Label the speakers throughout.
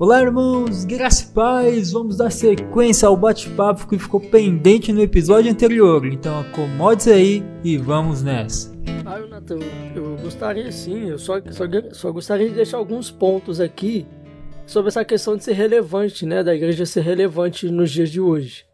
Speaker 1: Olá, irmãos, graça e paz. Vamos dar sequência ao bate-papo que ficou pendente no episódio anterior. Então acomode-se aí e vamos nessa.
Speaker 2: Jonathan, eu gostaria sim, eu só gostaria de deixar alguns pontos aqui sobre essa questão de ser relevante, né, da igreja ser relevante nos dias de hoje.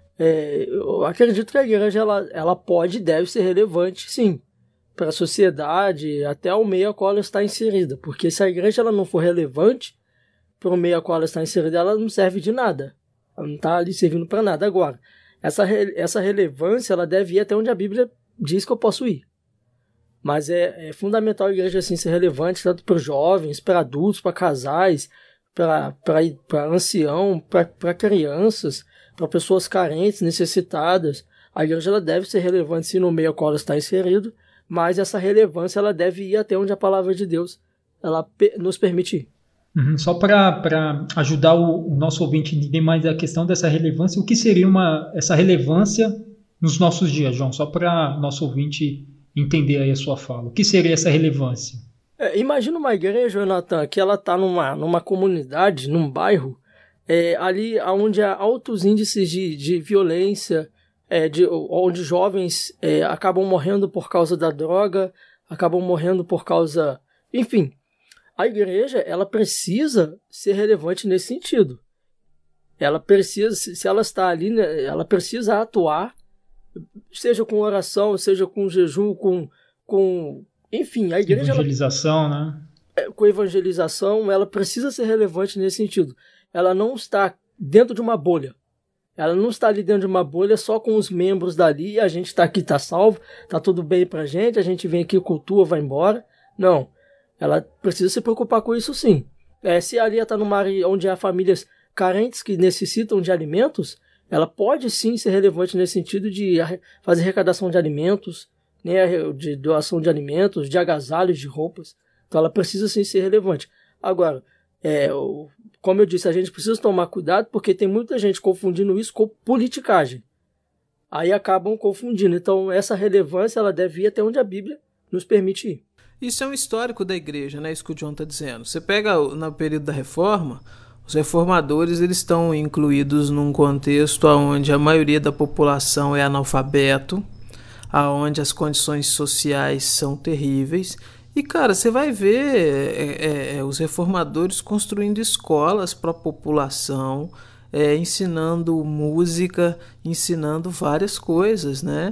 Speaker 2: Eu acredito que a igreja ela pode e deve ser relevante, sim, para a sociedade, até o meio a qual ela está inserida, porque se a igreja ela não for relevante para o meio a qual ela está inserida, ela não serve de nada, ela não está ali servindo para nada. Agora, essa relevância ela deve ir até onde a Bíblia diz que eu posso ir. Mas é fundamental a igreja assim, ser relevante tanto para os jovens, para adultos, para casais, para ancião, para crianças, para pessoas carentes, necessitadas. A igreja ela deve ser relevante sim no meio ao qual ela está inserido, mas essa relevância ela deve ir até onde a palavra de Deus ela nos permite ir.
Speaker 1: Só para ajudar o nosso ouvinte a entender mais a questão dessa relevância, o que seria essa relevância nos nossos dias, João? Só para nosso ouvinte entender aí a sua fala. O que seria essa relevância?
Speaker 2: Imagina uma igreja, Jonathan, que ela está numa comunidade, num bairro, ali onde há altos índices de violência, onde jovens acabam morrendo por causa da droga, acabam morrendo por causa... Enfim, a igreja ela precisa ser relevante nesse sentido. Ela precisa, se ela está ali, né, ela precisa atuar, seja com oração, seja com jejum, enfim, a igreja...
Speaker 1: Evangelização, né?
Speaker 2: Com evangelização, ela precisa ser relevante nesse sentido. Ela não está dentro de uma bolha. Ela não está ali dentro de uma bolha só com os membros dali, a gente está aqui, está salvo, está tudo bem pra gente, a gente vem aqui, cultua, vai embora. Não. Ela precisa se preocupar com isso sim. Se ali está numa área onde há famílias carentes que necessitam de alimentos, ela pode sim ser relevante nesse sentido de fazer arrecadação de alimentos, né, de doação de alimentos, de agasalhos, de roupas. Então ela precisa sim ser relevante. Agora, como eu disse, a gente precisa tomar cuidado porque tem muita gente confundindo isso com politicagem. Aí acabam confundindo. Então essa relevância ela deve ir até onde a Bíblia nos permite ir.
Speaker 3: Isso é um histórico da igreja, né? Isso que o John está dizendo. Você pega no período da Reforma, os reformadores eles estão incluídos num contexto onde a maioria da população é analfabeto, onde as condições sociais são terríveis. E, cara, você vai ver os reformadores construindo escolas para a população, ensinando música, ensinando várias coisas, né?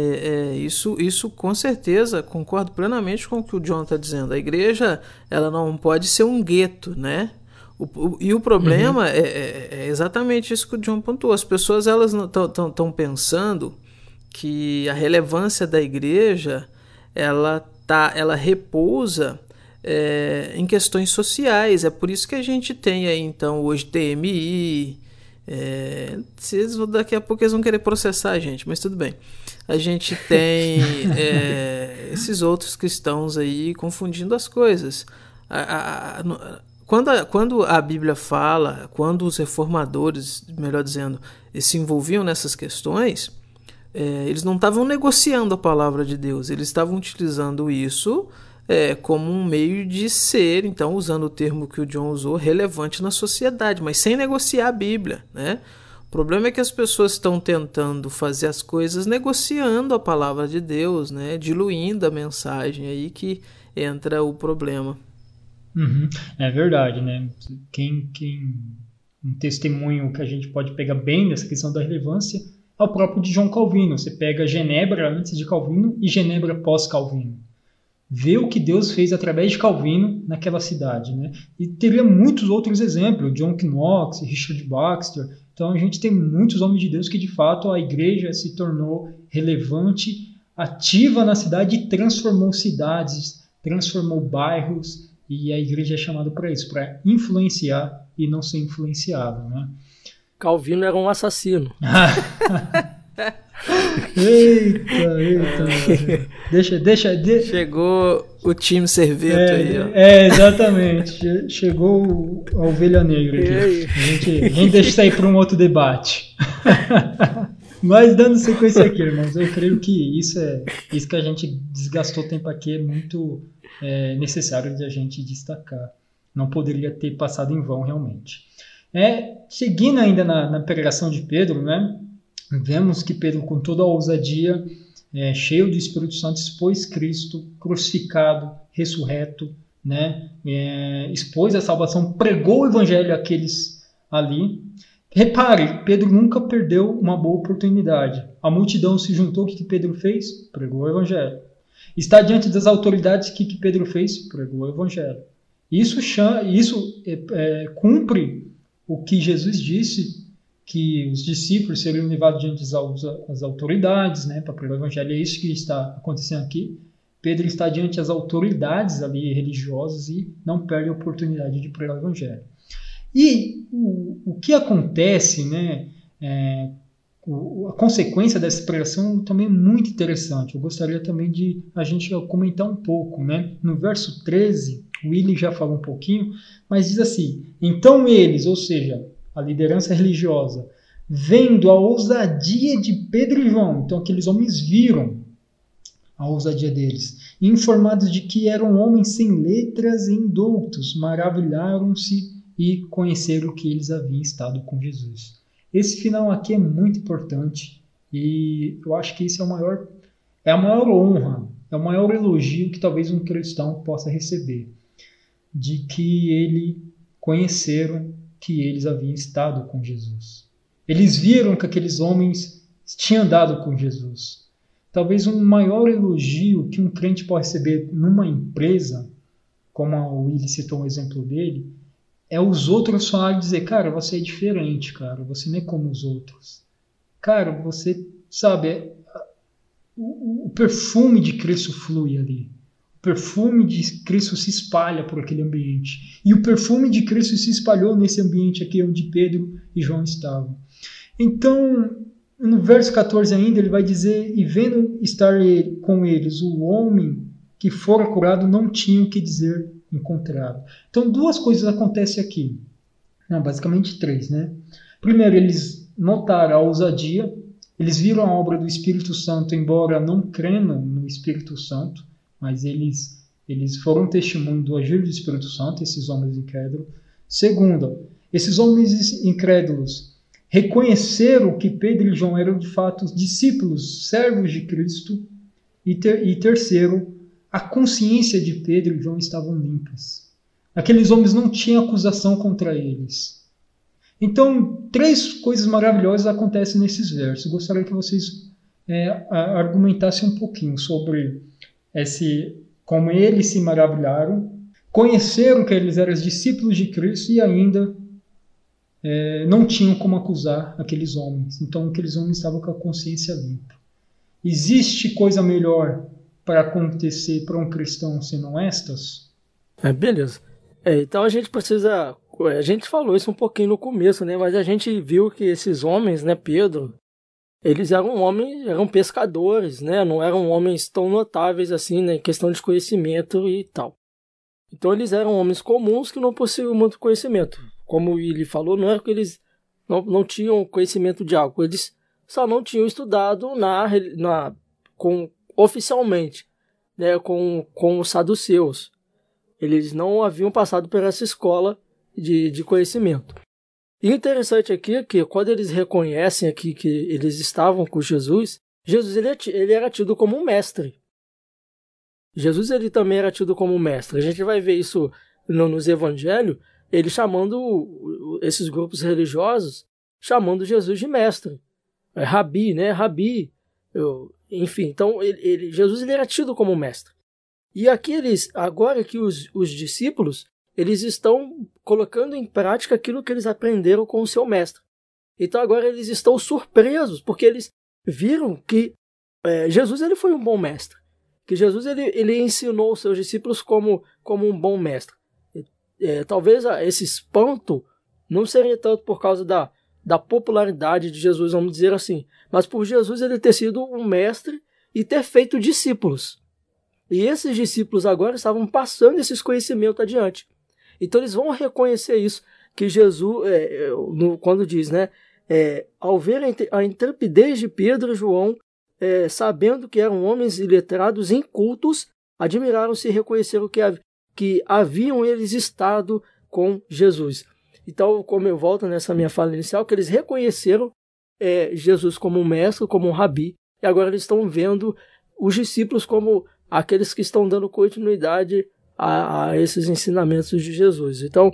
Speaker 3: Isso com certeza, concordo plenamente com o que o John está dizendo. A igreja ela não pode ser um gueto, né? E o problema é exatamente isso que o John pontuou. As pessoas elas estão pensando que a relevância da igreja ela repousa em questões sociais. É por isso que a gente tem aí então hoje TMI. Daqui a pouco eles vão querer processar a gente, mas tudo bem. A gente tem esses outros cristãos aí confundindo as coisas. Quando a Bíblia fala, quando os reformadores, melhor dizendo, se envolviam nessas questões, eles não estavam negociando a palavra de Deus, eles estavam utilizando isso como um meio de ser, então, usando o termo que o John usou, relevante na sociedade, mas sem negociar a Bíblia, né? O problema é que as pessoas estão tentando fazer as coisas negociando a palavra de Deus, né? Diluindo a mensagem, aí que entra o problema.
Speaker 1: É verdade, né? Um testemunho que a gente pode pegar bem nessa questão da relevância é o próprio de João Calvino. Você pega Genebra antes de Calvino e Genebra pós-Calvino. Vê o que Deus fez através de Calvino naquela cidade, né? E teria muitos outros exemplos, John Knox, Richard Baxter. Então a gente tem muitos homens de Deus que de fato a igreja se tornou relevante, ativa na cidade e transformou cidades, transformou bairros, e a igreja é chamada para isso, para influenciar e não ser influenciado, né?
Speaker 2: Calvino era um assassino.
Speaker 1: Eita. Deixa.
Speaker 3: Chegou o time Serveto aí, ó.
Speaker 1: Exatamente. Chegou a ovelha negra aqui. A gente deixa isso aí para um outro debate. Mas dando sequência aqui, irmãos, eu creio que isso que a gente desgastou tempo aqui é muito necessário de a gente destacar. não poderia ter passado em vão realmente. Seguindo ainda na pregação de Pedro, né, vemos que Pedro, com toda a ousadia, cheio do Espírito Santo, expôs Cristo crucificado, ressurreto, né, expôs a salvação, pregou o evangelho àqueles ali. Repare, Pedro nunca perdeu uma boa oportunidade. A multidão se juntou, o que Pedro fez? Pregou o evangelho. Está diante das autoridades, o que Pedro fez? Pregou o evangelho. Isso cumpre o que Jesus disse, que os discípulos seriam levados diante das autoridades, né, para pregar o evangelho. É isso que está acontecendo aqui. Pedro está diante das autoridades ali religiosas e não perde a oportunidade de pregar o evangelho. E o que acontece, né, a consequência dessa pregação também é muito interessante. Eu gostaria também de a gente comentar um pouco, né? No verso 13, o Willi já falou um pouquinho, mas diz assim: então eles, ou seja, a liderança religiosa, vendo a ousadia de Pedro e João, então aqueles homens viram a ousadia deles, informados de que eram homens sem letras e indoutos, maravilharam-se e conheceram que eles haviam estado com Jesus. Esse final aqui é muito importante e eu acho que isso é a maior honra, é o maior elogio que talvez um cristão possa receber, de que ele conheceram que eles haviam estado com Jesus. Eles viram que aqueles homens tinham andado com Jesus. Talvez um maior elogio que um crente pode receber numa empresa, como o Willi citou um exemplo dele, é os outros falarem e dizer: cara, você é diferente, cara, você não é como os outros. Cara, você sabe, o perfume de Cristo flui ali. O perfume de Cristo se espalha por aquele ambiente. E o perfume de Cristo se espalhou nesse ambiente aqui onde Pedro e João estavam. Então, no verso 14 ainda, ele vai dizer: e vendo estar com eles o homem que fora curado, não tinha o que dizer encontrado. Então, duas coisas acontecem aqui. Não, basicamente três, né? Primeiro, eles notaram a ousadia, eles viram a obra do Espírito Santo, embora não crendo no Espírito Santo, mas eles foram testemunho do agir do Espírito Santo, esses homens incrédulos. Segundo, esses homens incrédulos reconheceram que Pedro e João eram de fato discípulos, servos de Cristo. E terceiro, a consciência de Pedro e João estavam limpas. Aqueles homens não tinham acusação contra eles. Então, três coisas maravilhosas acontecem nesses versos. Gostaria que vocês argumentassem um pouquinho sobre como eles se maravilharam, conheceram que eles eram discípulos de Cristo e ainda não tinham como acusar aqueles homens. Então, aqueles homens estavam com a consciência limpa. Existe coisa melhor para acontecer para um cristão senão estas?
Speaker 2: Beleza. Então a gente precisa... A gente falou isso um pouquinho no começo, né? Mas a gente viu que esses homens, né, Pedro, eles eram pescadores, né? Não eram homens tão notáveis assim, né, em questão de conhecimento e tal. Então eles eram homens comuns que não possuíam muito conhecimento. Como ele falou, não era que eles não tinham conhecimento de algo, eles só não tinham estudado oficialmente, né, com os saduceus. Eles não haviam passado por essa escola de conhecimento. E interessante aqui é que quando eles reconhecem aqui que eles estavam com Jesus, ele era tido como um mestre. Jesus ele também era tido como um mestre. A gente vai ver isso nos evangelhos, ele chamando esses grupos religiosos, chamando Jesus de mestre. Rabi, né? Rabi. Enfim, então Jesus ele era tido como mestre. E aqui agora que os discípulos, eles estão colocando em prática aquilo que eles aprenderam com o seu mestre. Então agora eles estão surpresos, porque eles viram que Jesus ele foi um bom mestre. Que Jesus ele ensinou os seus discípulos como um bom mestre. Talvez esse espanto não seria tanto por causa da popularidade de Jesus, vamos dizer assim, mas por Jesus ele ter sido um mestre e ter feito discípulos. E esses discípulos agora estavam passando esses conhecimentos adiante. Então eles vão reconhecer isso, que Jesus, quando diz, né, ao ver a intrepidez de Pedro e João, sabendo que eram homens iletrados, incultos, admiraram-se e reconheceram que haviam eles estado com Jesus. Então, como eu volto nessa minha fala inicial, que eles reconheceram Jesus como um mestre, como um rabi, e agora eles estão vendo os discípulos como aqueles que estão dando continuidade a esses ensinamentos de Jesus. Então,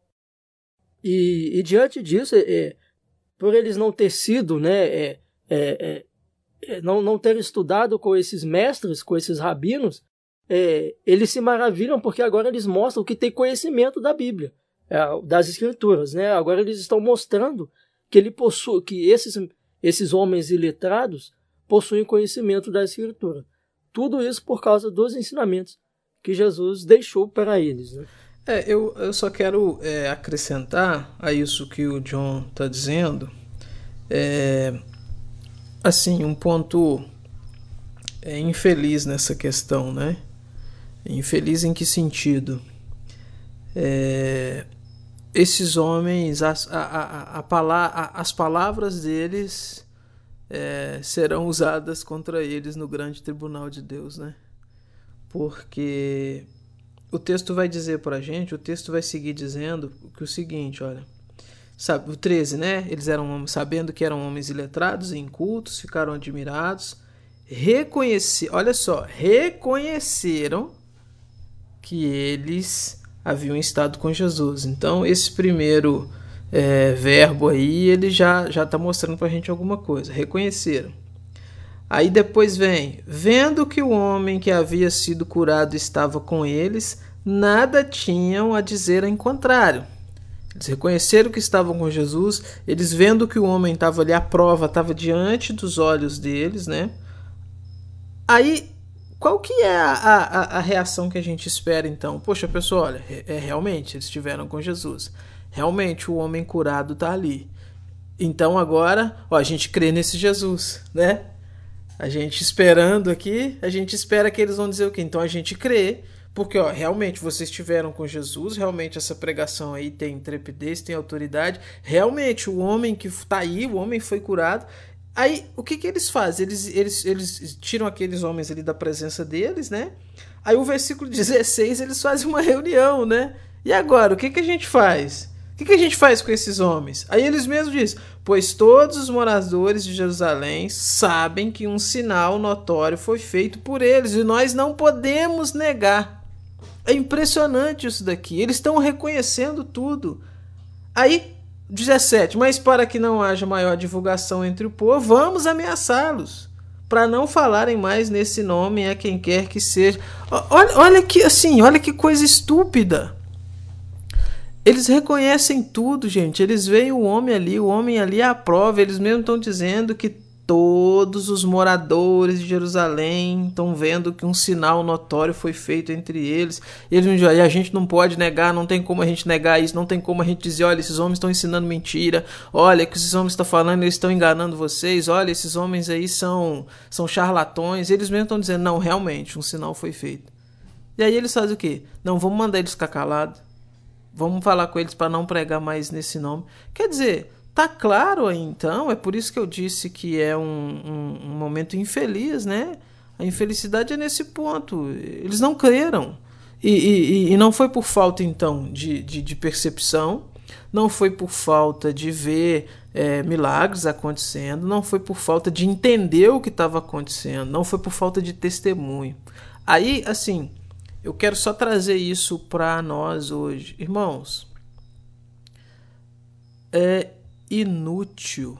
Speaker 2: e diante disso, por eles não ter sido, né, não ter estudado com esses mestres, com esses rabinos, eles se maravilham porque agora eles mostram que tem conhecimento da Bíblia, das Escrituras, né? Agora eles estão mostrando que esses homens iletrados possuem conhecimento da Escritura. Tudo isso por causa dos ensinamentos que Jesus deixou para eles, né?
Speaker 3: Eu só quero acrescentar a isso que o John está dizendo, assim, um ponto infeliz nessa questão, né? Infeliz em que sentido? Esses homens, as palavras deles serão usadas contra eles no grande tribunal de Deus, né? Porque o texto vai dizer pra gente, o texto vai seguir dizendo que o seguinte, olha, sabe, o 13, né? Eles eram sabendo que eram homens iletrados e incultos, ficaram admirados, reconheceram que eles haviam estado com Jesus. Então, esse primeiro verbo aí, ele já está mostrando pra gente alguma coisa. Reconheceram. Aí depois vem, vendo que o homem que havia sido curado estava com eles, nada tinham a dizer em contrário. Eles reconheceram que estavam com Jesus, eles vendo que o homem estava ali, a prova estava diante dos olhos deles, né? Aí, qual que é a reação que a gente espera então? Poxa, pessoal, olha, realmente, eles estiveram com Jesus. Realmente, o homem curado está ali. Então agora, a gente crê nesse Jesus, né? A gente esperando aqui, a gente espera que eles vão dizer o quê? Então a gente crê, porque realmente vocês estiveram com Jesus, realmente essa pregação aí tem intrepidez, tem autoridade, realmente o homem que está aí, o homem foi curado. Aí o que eles fazem? Eles tiram aqueles homens ali da presença deles, né? Aí o versículo 16 eles fazem uma reunião, né? E agora, o que a gente faz? O que a gente faz com esses homens? Aí eles mesmos dizem, pois todos os moradores de Jerusalém sabem que um sinal notório foi feito por eles e nós não podemos negar. É impressionante isso daqui. Eles estão reconhecendo tudo. Aí, 17, mas para que não haja maior divulgação entre o povo, vamos ameaçá-los, para não falarem mais nesse nome a quem quer que seja. Olha que coisa estúpida. Eles reconhecem tudo, gente. Eles veem o homem ali é a prova. Eles mesmos estão dizendo que todos os moradores de Jerusalém estão vendo que um sinal notório foi feito entre eles. Eles não dizem, a gente não pode negar, não tem como a gente negar isso, não tem como a gente dizer, olha, esses homens estão ensinando mentira, olha, que esses homens estão falando, eles estão enganando vocês, olha, esses homens aí são charlatões. Eles mesmos estão dizendo, não, realmente, um sinal foi feito. E aí eles fazem o quê? Não, vamos mandar eles ficar calados. Vamos falar com eles para não pregar mais nesse nome. Quer dizer, tá claro aí então, é por isso que eu disse que é um momento infeliz, né? A infelicidade é nesse ponto. Eles não creram. E não foi por falta então de percepção, não foi por falta de ver milagres acontecendo, não foi por falta de entender o que estava acontecendo, não foi por falta de testemunho. Aí, assim, eu quero só trazer isso para nós hoje. Irmãos, é inútil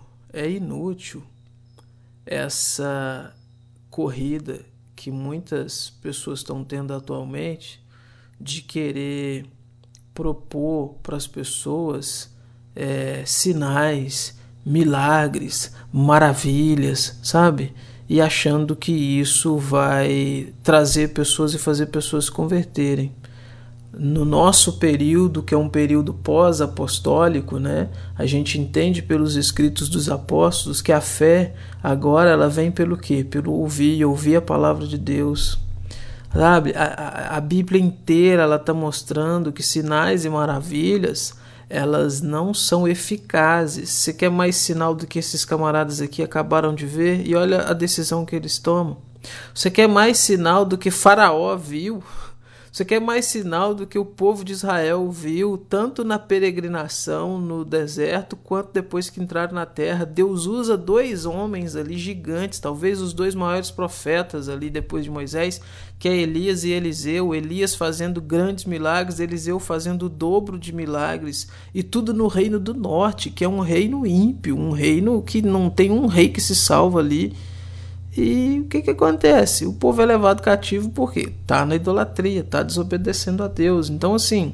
Speaker 3: essa corrida que muitas pessoas estão tendo atualmente de querer propor para as pessoas sinais, milagres, maravilhas, sabe? E achando que isso vai trazer pessoas e fazer pessoas se converterem. No nosso período, que é um período pós-apostólico, né, a gente entende pelos escritos dos apóstolos que a fé agora ela vem pelo quê? Pelo ouvir a palavra de Deus. Sabe? A Bíblia inteira ela está mostrando que sinais e maravilhas elas não são eficazes. Você quer mais sinal do que esses camaradas aqui acabaram de ver? E olha a decisão que eles tomam. Você quer mais sinal do que Faraó viu? Você quer mais sinal do que o povo de Israel viu, tanto na peregrinação no deserto, quanto depois que entraram na terra. Deus usa 2 homens ali gigantes, talvez os 2 maiores profetas ali depois de Moisés, que é Elias e Eliseu. Elias fazendo grandes milagres, Eliseu fazendo o dobro de milagres, e tudo no reino do norte, que é um reino ímpio, um reino que não tem um rei que se salva ali. E o que acontece? O povo é levado cativo porque está na idolatria, está desobedecendo a Deus. Então, assim,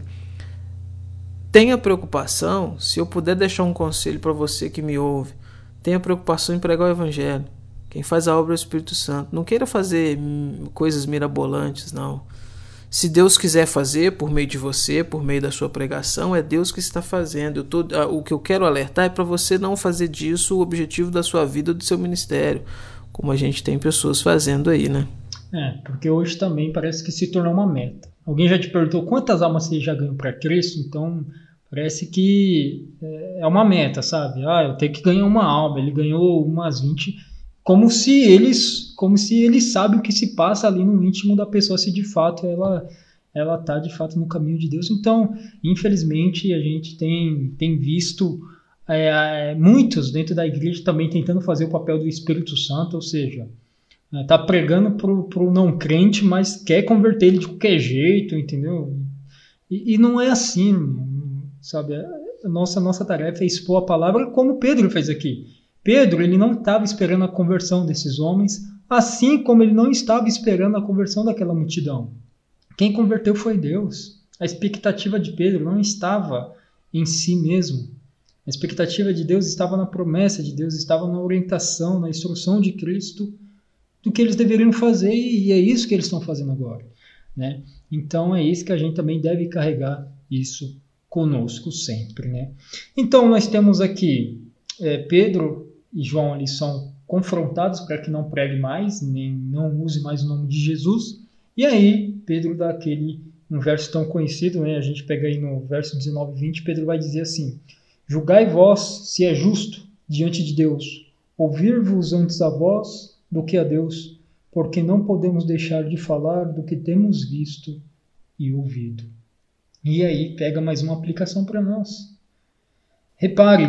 Speaker 3: tenha preocupação. Se eu puder deixar um conselho para você que me ouve, tenha preocupação em pregar o evangelho. Quem faz a obra é o Espírito Santo. Não queira fazer coisas mirabolantes, não. Se Deus quiser fazer por meio de você, por meio da sua pregação, é Deus que está fazendo. O que eu quero alertar é para você não fazer disso o objetivo da sua vida ou do seu ministério, como a gente tem pessoas fazendo aí, né?
Speaker 1: Porque hoje também parece que se tornou uma meta. Alguém já te perguntou quantas almas você já ganhou para Cristo? Então, parece que é uma meta, sabe? Eu tenho que ganhar uma alma. Ele ganhou umas 20, como se ele sabe o que se passa ali no íntimo da pessoa, se de fato ela está de fato no caminho de Deus. Então, infelizmente, a gente tem visto muitos dentro da igreja também tentando fazer o papel do Espírito Santo, ou seja, está pregando para o não crente, mas quer converter ele de qualquer jeito, entendeu? E não é assim, sabe? A nossa tarefa é expor a palavra como Pedro fez aqui. Pedro, ele não estava esperando a conversão desses homens, assim como ele não estava esperando a conversão daquela multidão. Quem converteu foi Deus. A expectativa de Pedro não estava em si mesmo. A expectativa de Deus estava na promessa de Deus, estava na orientação, na instrução de Cristo do que eles deveriam fazer, e é isso que eles estão fazendo agora, né? Então é isso que a gente também deve carregar isso conosco sempre, né? Então nós temos aqui Pedro e João, eles são confrontados para que não pregue mais, nem não use mais o nome de Jesus, e aí Pedro dá um verso tão conhecido, né? A gente pega aí no verso 19 e 20, Pedro vai dizer assim: julgai vós se é justo diante de Deus, ouvir-vos antes a vós do que a Deus, porque não podemos deixar de falar do que temos visto e ouvido. E aí pega mais uma aplicação para nós. Repare,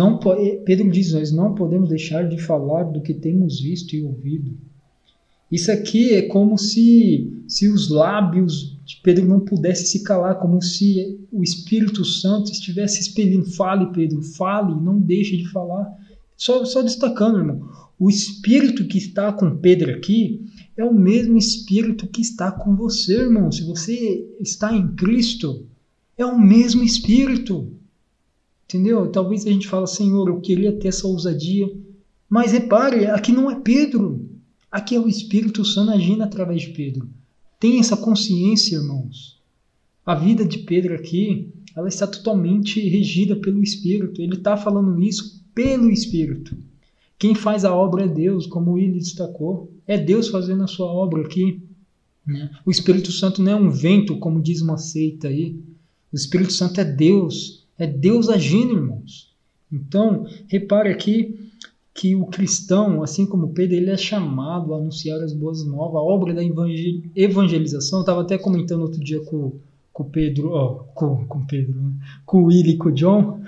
Speaker 1: Pedro diz, nós não podemos deixar de falar do que temos visto e ouvido. Isso aqui é como se os lábios de Pedro não pudessem se calar, como se o Espírito Santo estivesse expelindo. Fale, Pedro, fale, não deixe de falar. Só destacando, irmão, o Espírito que está com Pedro aqui é o mesmo Espírito que está com você, irmão. Se você está em Cristo, é o mesmo Espírito. Entendeu? Talvez a gente fale, Senhor, eu queria ter essa ousadia. Mas repare, aqui não é Pedro. Aqui é o Espírito Santo agindo através de Pedro. Tenha essa consciência, irmãos. A vida de Pedro aqui, ela está totalmente regida pelo Espírito. Ele está falando isso pelo Espírito. Quem faz a obra é Deus, como ele destacou. É Deus fazendo a sua obra aqui, né? O Espírito Santo não é um vento, como diz uma seita aí. O Espírito Santo é Deus agindo, irmãos. Então, repare aqui que o cristão, assim como Pedro, ele é chamado a anunciar as boas novas, a obra da evangelização. Eu estava até comentando outro dia com o Pedro, com o Willy e com o John.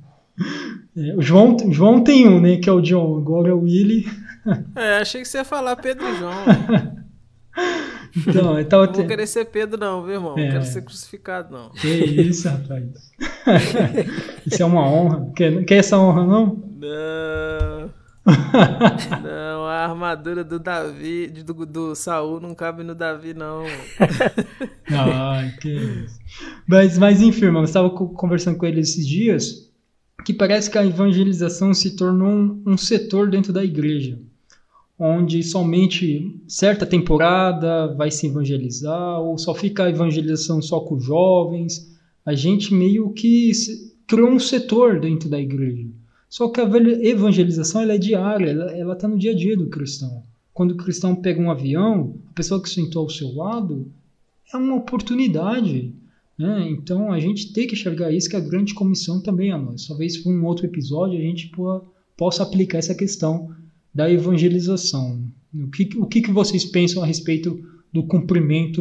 Speaker 1: O João tem um, né, que é o John, agora é o Willy.
Speaker 3: Achei que você ia falar Pedro e João.
Speaker 1: Então,
Speaker 3: não vou querer ser Pedro não, viu, irmão? Não quero ser crucificado, não.
Speaker 1: Que isso, rapaz. Isso é uma honra. Quer essa honra, não?
Speaker 3: Não, a armadura do Davi, do Saul não cabe no Davi, não.
Speaker 1: Que isso. Mas enfim, irmão, eu estava conversando com ele esses dias, que parece que a evangelização se tornou um setor dentro da igreja, onde somente certa temporada vai se evangelizar, ou só fica a evangelização só com os jovens. A gente meio que criou um setor dentro da igreja. Só que a evangelização ela é diária, ela está no dia a dia do cristão. Quando o cristão pega um avião, a pessoa que sentou ao seu lado é uma oportunidade, né? Então a gente tem que enxergar isso, que a grande comissão também é nós. Talvez por um outro episódio a gente possa aplicar essa questão da evangelização. O que vocês pensam a respeito do cumprimento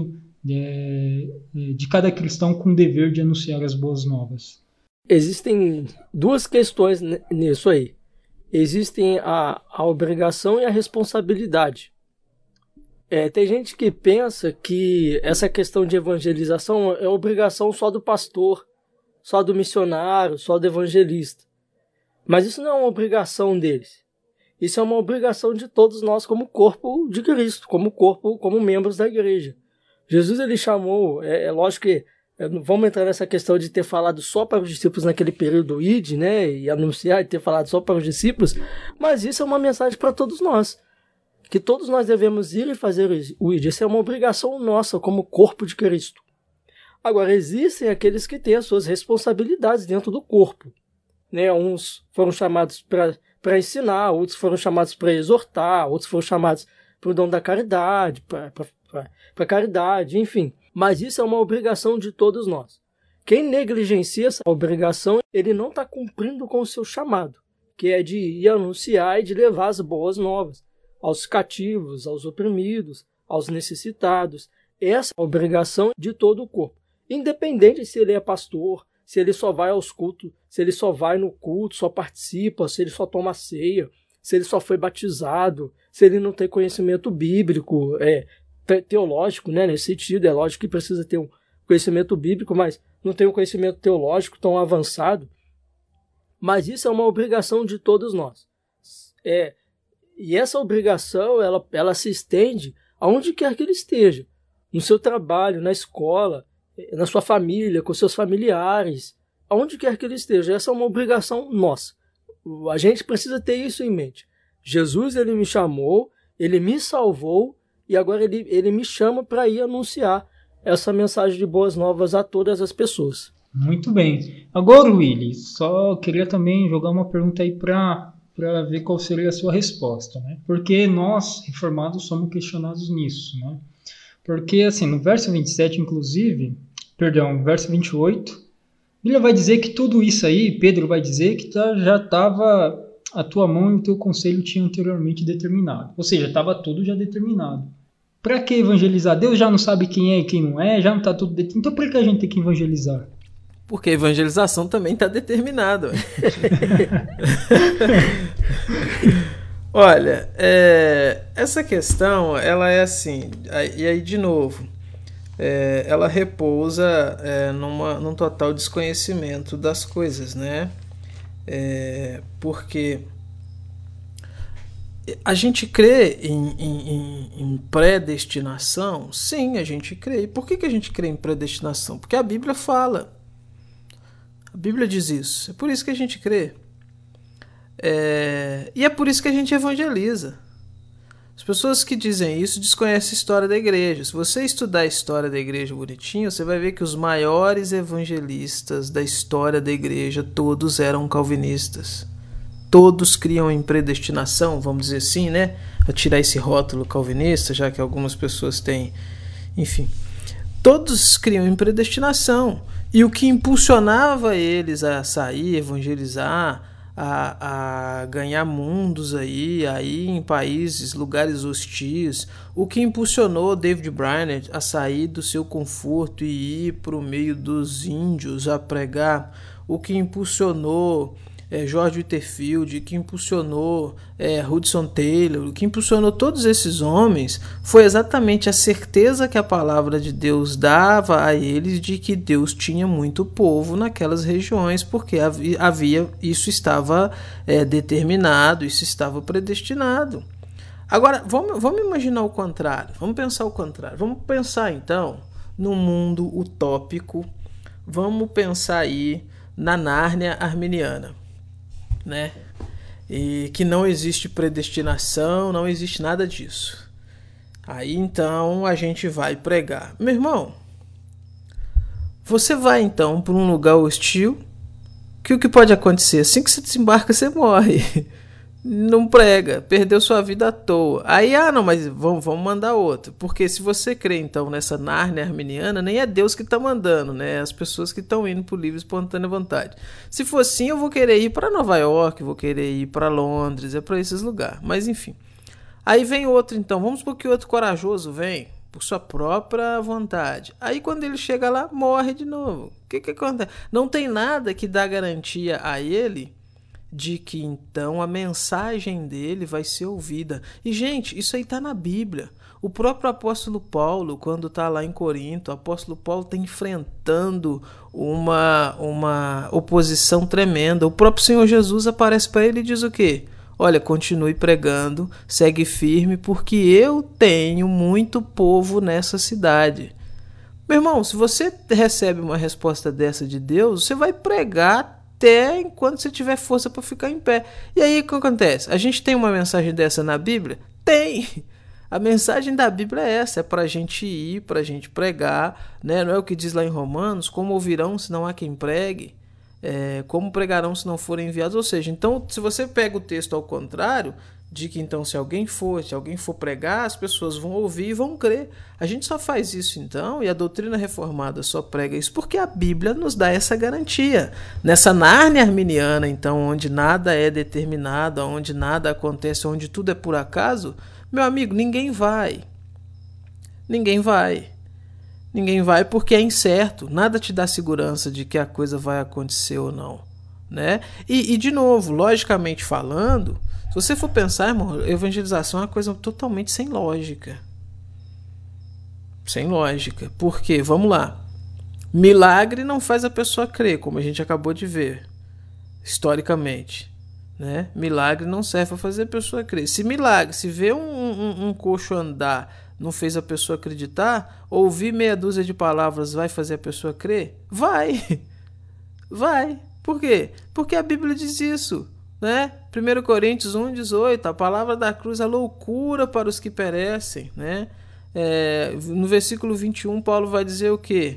Speaker 1: de cada cristão com o dever de anunciar as boas novas?
Speaker 2: Existem duas questões nisso aí. Existem a obrigação e a responsabilidade. Tem gente que pensa que essa questão de evangelização é obrigação só do pastor, só do missionário, só do evangelista. Mas isso não é uma obrigação deles. Isso é uma obrigação de todos nós como corpo de Cristo, como membros da igreja. Jesus ele chamou, lógico que vamos entrar nessa questão de ter falado só para os discípulos naquele período id, né, e anunciar e ter falado só para os discípulos, mas isso é uma mensagem para todos nós, que todos nós devemos ir e fazer o id. Isso é uma obrigação nossa como corpo de Cristo. Agora, existem aqueles que têm as suas responsabilidades dentro do corpo, né? Uns foram chamados para ensinar, outros foram chamados para exortar, outros foram chamados para o dom da caridade, para caridade, enfim. Mas isso é uma obrigação de todos nós. Quem negligencia essa obrigação, ele não está cumprindo com o seu chamado, que é de ir anunciar e de levar as boas novas aos cativos, aos oprimidos, aos necessitados. Essa é a obrigação de todo o corpo. Independente se ele é pastor, se ele só vai aos cultos, se ele só vai no culto, só participa, se ele só toma ceia, se ele só foi batizado, se ele não tem conhecimento bíblico, teológico, né, nesse sentido. É lógico que precisa ter um conhecimento bíblico, mas não tem um conhecimento teológico tão avançado. Mas isso é uma obrigação de todos nós. E essa obrigação, ela se estende aonde quer que ele esteja. No seu trabalho, na escola, na sua família, com seus familiares, aonde quer que ele esteja. Essa é uma obrigação nossa. A gente precisa ter isso em mente. Jesus, ele me chamou, ele me salvou, e agora ele me chama para ir anunciar essa mensagem de boas novas a todas as pessoas.
Speaker 1: Muito bem. Agora, Willy, só queria também jogar uma pergunta aí para ver qual seria a sua resposta, né? Porque nós, reformados, somos questionados nisso, né? Porque, assim, no verso 27, inclusive, verso 28, ele vai dizer que tudo isso aí, Pedro vai dizer que já estava, a tua mão e o teu conselho tinham anteriormente determinado. Ou seja, estava tudo já determinado. Para que evangelizar? Deus já não sabe quem é e quem não é, já não está tudo determinado. Então, por que a gente tem que evangelizar?
Speaker 3: Porque a evangelização também está determinada. Olha, essa questão, ela é assim, e aí de novo, ela repousa num total desconhecimento das coisas, né? Porque a gente crê em predestinação? Sim, a gente crê. E por que a gente crê em predestinação? Porque a Bíblia fala. A Bíblia diz isso. É por isso que a gente crê. E é por isso que a gente evangeliza. As pessoas que dizem isso desconhecem a história da igreja. Se você estudar a história da igreja bonitinho, você vai ver que os maiores evangelistas da história da igreja, todos eram calvinistas. Todos criam em predestinação, vamos dizer assim, né? A tirar esse rótulo calvinista, já que algumas pessoas têm... Enfim, todos criam em predestinação. E o que impulsionava eles a sair, evangelizar, a ganhar mundos aí em países, lugares hostis, o que impulsionou David Brainerd a sair do seu conforto e ir para o meio dos índios a pregar, o que impulsionou George Whitefield, que impulsionou Hudson Taylor, que impulsionou todos esses homens, foi exatamente a certeza que a palavra de Deus dava a eles de que Deus tinha muito povo naquelas regiões, porque isso estava determinado, isso estava predestinado. Agora, vamos imaginar o contrário, vamos pensar o contrário, vamos pensar então num mundo utópico, vamos pensar aí na Nárnia arminiana, né? E que não existe predestinação, não existe nada disso. Aí então a gente vai pregar. Meu irmão, você vai então para um lugar hostil, que o que pode acontecer? Assim que você desembarca, você morre. Não prega, perdeu sua vida à toa. Aí, não, mas vamos mandar outro. Porque se você crê, então, nessa Nárnia arminiana, nem é Deus que está mandando, né? As pessoas que estão indo por livre e espontânea vontade. Se for assim, eu vou querer ir para Nova York, vou querer ir para Londres, para esses lugares. Mas, enfim. Aí vem outro, então. Vamos supor que outro corajoso vem por sua própria vontade. Aí quando ele chega lá, morre de novo. O que acontece? Não tem nada que dá garantia a ele de que então a mensagem dele vai ser ouvida. E gente, isso aí está na Bíblia. O próprio apóstolo Paulo, quando está lá em Corinto, o apóstolo Paulo está enfrentando uma oposição tremenda. O próprio Senhor Jesus aparece para ele e diz o quê? Olha, continue pregando, segue firme, porque eu tenho muito povo nessa cidade. Meu irmão, se você recebe uma resposta dessa de Deus, você vai pregar até enquanto você tiver força para ficar em pé. E aí o que acontece? A gente tem uma mensagem dessa na Bíblia? Tem! A mensagem da Bíblia é essa, é para a gente ir, para a gente pregar, né? Não é o que diz lá em Romanos, como ouvirão se não há quem pregue, como pregarão se não forem enviados. Ou seja, então se você pega o texto ao contrário, de que então se alguém for pregar, as pessoas vão ouvir e vão crer. A gente só faz isso então, e a doutrina reformada só prega isso porque a Bíblia nos dá essa garantia. Nessa Nárnia arminiana, então, onde nada é determinado, onde nada acontece, onde tudo é por acaso, meu amigo, ninguém vai. Ninguém vai. Ninguém vai porque é incerto. Nada te dá segurança de que a coisa vai acontecer ou não, né? E de novo, logicamente falando, se você for pensar, irmão, evangelização é uma coisa totalmente sem lógica. Sem lógica. Por quê? Vamos lá. Milagre não faz a pessoa crer, como a gente acabou de ver, historicamente, né? Milagre não serve para fazer a pessoa crer. Se ver um coxo andar não fez a pessoa acreditar, ouvir meia dúzia de palavras vai fazer a pessoa crer? Vai! Vai! Por quê? Porque a Bíblia diz isso, né? 1 Coríntios 1,18, a palavra da cruz é loucura para os que perecem, né? No versículo 21, Paulo vai dizer o quê?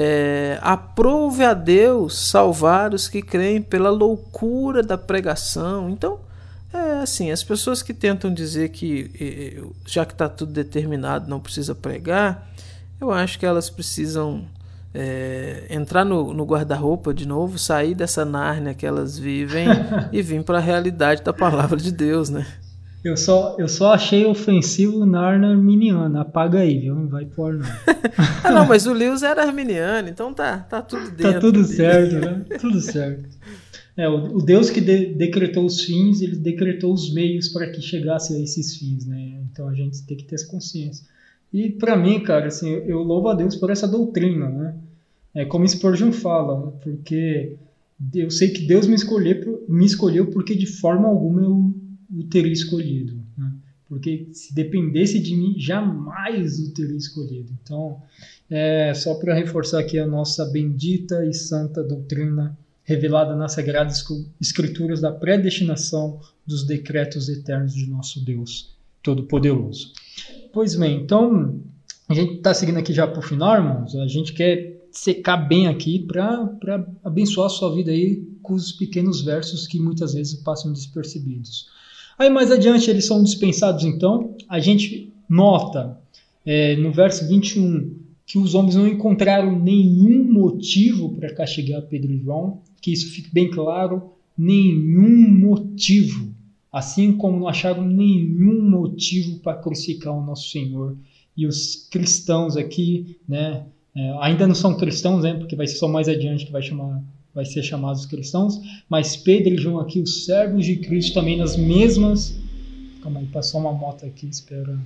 Speaker 3: Aprove a Deus salvar os que creem pela loucura da pregação. Então, assim, as pessoas que tentam dizer que já que está tudo determinado, não precisa pregar, eu acho que elas precisam entrar no guarda-roupa de novo, sair dessa Nárnia que elas vivem e vir para a realidade da palavra de Deus, né?
Speaker 1: Eu só achei ofensivo Nárnia arminiana. Apaga aí, viu? Não vai pôr, não.
Speaker 3: Não, mas o Lewis era arminiano, então tá tudo dentro.
Speaker 1: Tá tudo certo, né? Tudo certo. O Deus que decretou os fins, ele decretou os meios para que chegasse a esses fins, né? Então a gente tem que ter essa consciência. E para mim, cara, assim, eu louvo a Deus por essa doutrina, né? Como Spurgeon fala, né? Porque eu sei que Deus me escolheu porque de forma alguma eu o teria escolhido, né? Porque se dependesse de mim, jamais o teria escolhido. Então, só para reforçar aqui a nossa bendita e santa doutrina revelada nas Sagradas Escrituras da predestinação dos decretos eternos de nosso Deus Todo-Poderoso. Pois bem, então, a gente está seguindo aqui já para o final, irmãos. A gente quer secar bem aqui para abençoar a sua vida aí com os pequenos versos que muitas vezes passam despercebidos. Aí mais adiante eles são dispensados, então, a gente nota no verso 21 que os homens não encontraram nenhum motivo para castigar Pedro e João, que isso fique bem claro, nenhum motivo, assim como não acharam nenhum motivo para crucificar o nosso Senhor. E os cristãos aqui, né, ainda não são cristãos, né, porque vai ser só mais adiante que vai ser chamados cristãos, mas Pedro e João aqui, os servos de Cristo, também nas mesmas... Calma aí, passou uma moto aqui, espera.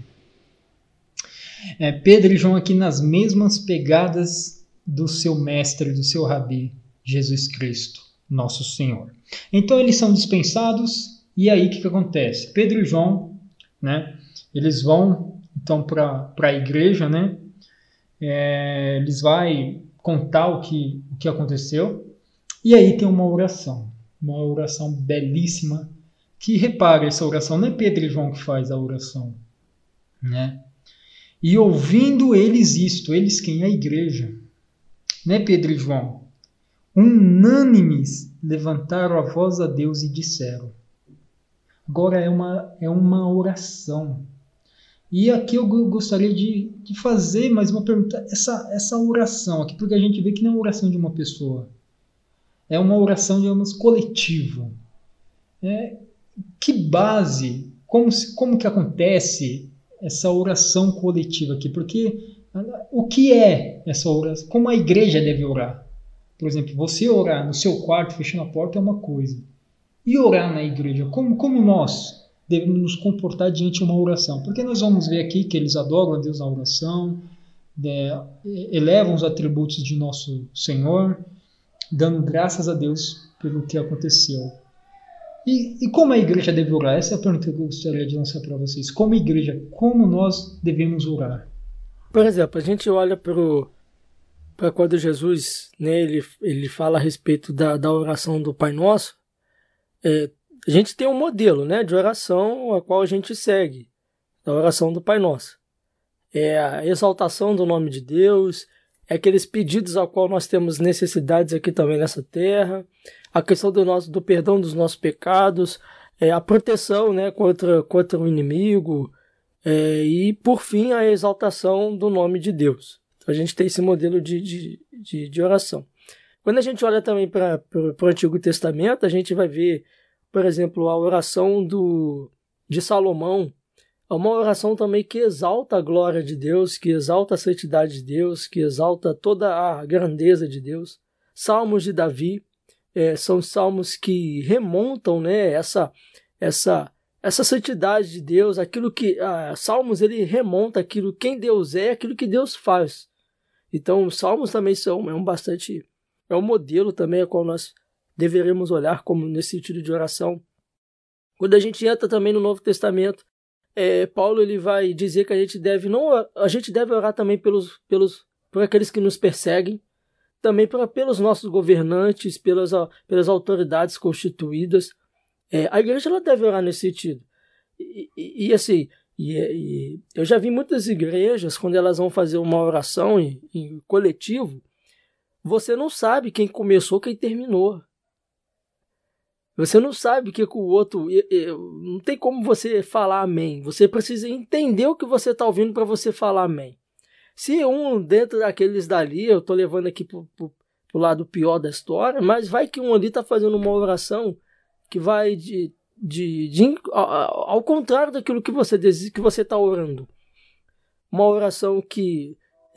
Speaker 1: Pedro e João aqui nas mesmas pegadas do seu mestre, do seu rabi, Jesus Cristo, nosso Senhor. Então eles são dispensados, e aí o que acontece? Pedro e João, né, eles vão então para a igreja, né, eles vão contar o que aconteceu. E aí tem uma oração belíssima, que repara, essa oração não é Pedro e João que faz a oração, né? E ouvindo eles isto, eles quem? A igreja, né, Pedro e João? Unânimes levantaram a voz a Deus e disseram. Agora é uma oração. E aqui eu gostaria de fazer mais uma pergunta, essa oração aqui, porque a gente vê que não é uma oração de uma pessoa. É uma oração, digamos, coletiva. Que base, como que acontece essa oração coletiva aqui, porque o que é essa oração? Como a igreja deve orar? Por exemplo, você orar no seu quarto, fechando a porta, é uma coisa. E orar na igreja? Como nós devemos nos comportar diante de uma oração? Porque nós vamos ver aqui que eles adoram a Deus na oração, elevam os atributos de nosso Senhor, dando graças a Deus pelo que aconteceu. E como a igreja deve orar? Essa é a pergunta que eu gostaria de lançar para vocês. Como igreja, como nós devemos orar?
Speaker 2: Por exemplo, a gente olha para quando Jesus, né, ele fala a respeito da oração do Pai Nosso. A gente tem um modelo, né, de oração a qual a gente segue, a oração do Pai Nosso. É a exaltação do nome de Deus, é aqueles pedidos ao qual nós temos necessidades aqui também nessa terra, a questão do perdão dos nossos pecados, a proteção, né, contra o inimigo, e, por fim, a exaltação do nome de Deus. Então, a gente tem esse modelo de oração. Quando a gente olha também para o Antigo Testamento, a gente vai ver, por exemplo, a oração de Salomão. É uma oração também que exalta a glória de Deus, que exalta a santidade de Deus, que exalta toda a grandeza de Deus. Salmos de Davi são salmos que remontam, né, essa santidade de Deus, aquilo que Salmos ele remonta aquilo quem Deus é, aquilo que Deus faz. Então, os Salmos também é um modelo também a qual nós deveremos olhar como nesse sentido de oração. Quando a gente entra também no Novo Testamento, Paulo ele vai dizer que a gente deve orar também por aqueles que nos perseguem, também pelos nossos governantes, pelas autoridades constituídas. A igreja ela deve orar nesse sentido. E eu já vi muitas igrejas, quando elas vão fazer uma oração em coletivo, você não sabe quem começou, quem terminou. Você não sabe o que o outro... Não tem como você falar amém. Você precisa entender o que você está ouvindo para você falar amém. Se um dentro daqueles dali, eu estou levando aqui para o lado pior da história, mas vai que um ali está fazendo uma oração que vai ao contrário daquilo que você deseja, que você está orando. Uma oração que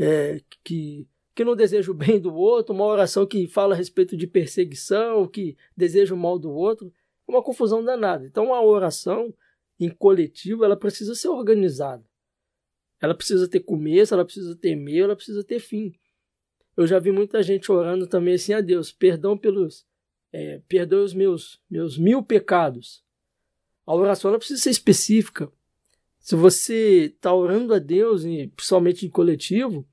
Speaker 2: não deseja o bem do outro, uma oração que fala a respeito de perseguição, que deseja o mal do outro, é uma confusão danada. Então a oração em coletivo, ela precisa ser organizada. Ela precisa ter começo, ela precisa ter meio, ela precisa ter fim. Eu já vi muita gente orando também assim, a Deus, perdoe os meus 1000 pecados. A oração ela precisa ser específica. Se você está orando a Deus, principalmente em coletivo,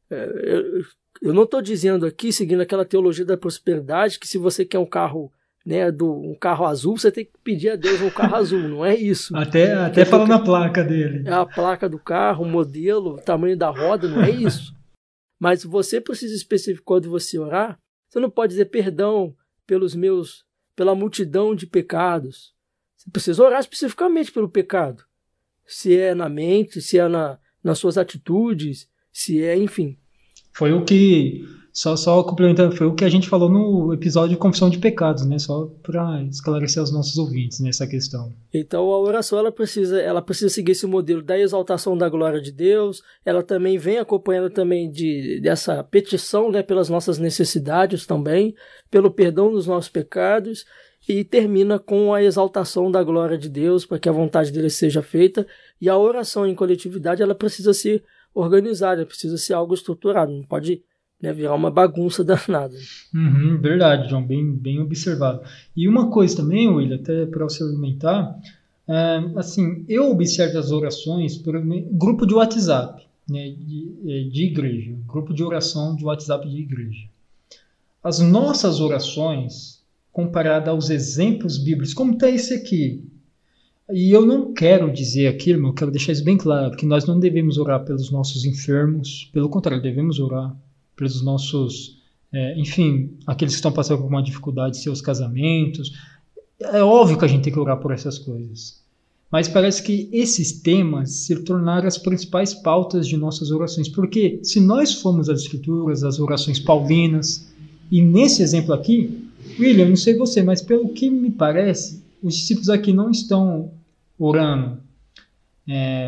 Speaker 2: eu não estou dizendo aqui, seguindo aquela teologia da prosperidade, que se você quer um carro, né, um carro azul, você tem que pedir a Deus um carro azul, não é isso.
Speaker 1: Até falando na placa dele.
Speaker 2: É a placa do carro, o modelo, o tamanho da roda, não é isso. Mas você precisa especificar quando você orar, você não pode dizer perdão pela multidão de pecados. Você precisa orar especificamente pelo pecado. Se é na mente, se é nas suas atitudes, se é, enfim.
Speaker 1: Foi o que, só complementando, foi o que a gente falou no episódio de Confissão de Pecados, né? Só para esclarecer aos nossos ouvintes nessa questão.
Speaker 2: Então a oração ela precisa seguir esse modelo da exaltação da glória de Deus, ela também vem acompanhando também dessa petição, né, pelas nossas necessidades também, pelo perdão dos nossos pecados, e termina com a exaltação da glória de Deus, para que a vontade dele seja feita, e a oração em coletividade ela precisa ser organizada, precisa ser algo estruturado, não pode, né, virar uma bagunça danada.
Speaker 1: Verdade, João, bem observado. E uma coisa também, William, até para você alimentar, assim, eu observo as orações por grupo de WhatsApp, né, de igreja, grupo de oração de WhatsApp de igreja. As nossas orações, comparada aos exemplos bíblicos, como está esse aqui. E eu não quero dizer aquilo, mas eu quero deixar isso bem claro, que nós não devemos orar pelos nossos enfermos, pelo contrário, devemos orar pelos nossos, enfim, aqueles que estão passando por uma dificuldade em seus casamentos. É óbvio que a gente tem que orar por essas coisas. Mas parece que esses temas se tornaram as principais pautas de nossas orações. Porque se nós formos às Escrituras, às orações paulinas, e nesse exemplo aqui, William, não sei você, mas pelo que me parece, os discípulos aqui não estão orando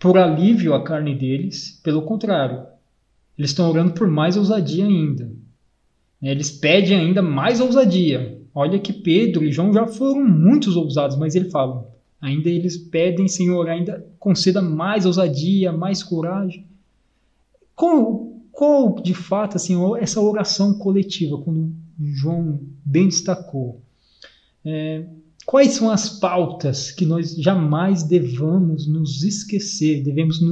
Speaker 1: por alívio à carne deles. Pelo contrário, eles estão orando por mais ousadia ainda. Eles pedem ainda mais ousadia. Olha que Pedro e João já foram muitos ousados, mas eles falam, ainda eles pedem, Senhor, ainda conceda mais ousadia, mais coragem. Qual de fato, assim, essa oração coletiva, como João bem destacou? Quais são as pautas que nós jamais devemos nos esquecer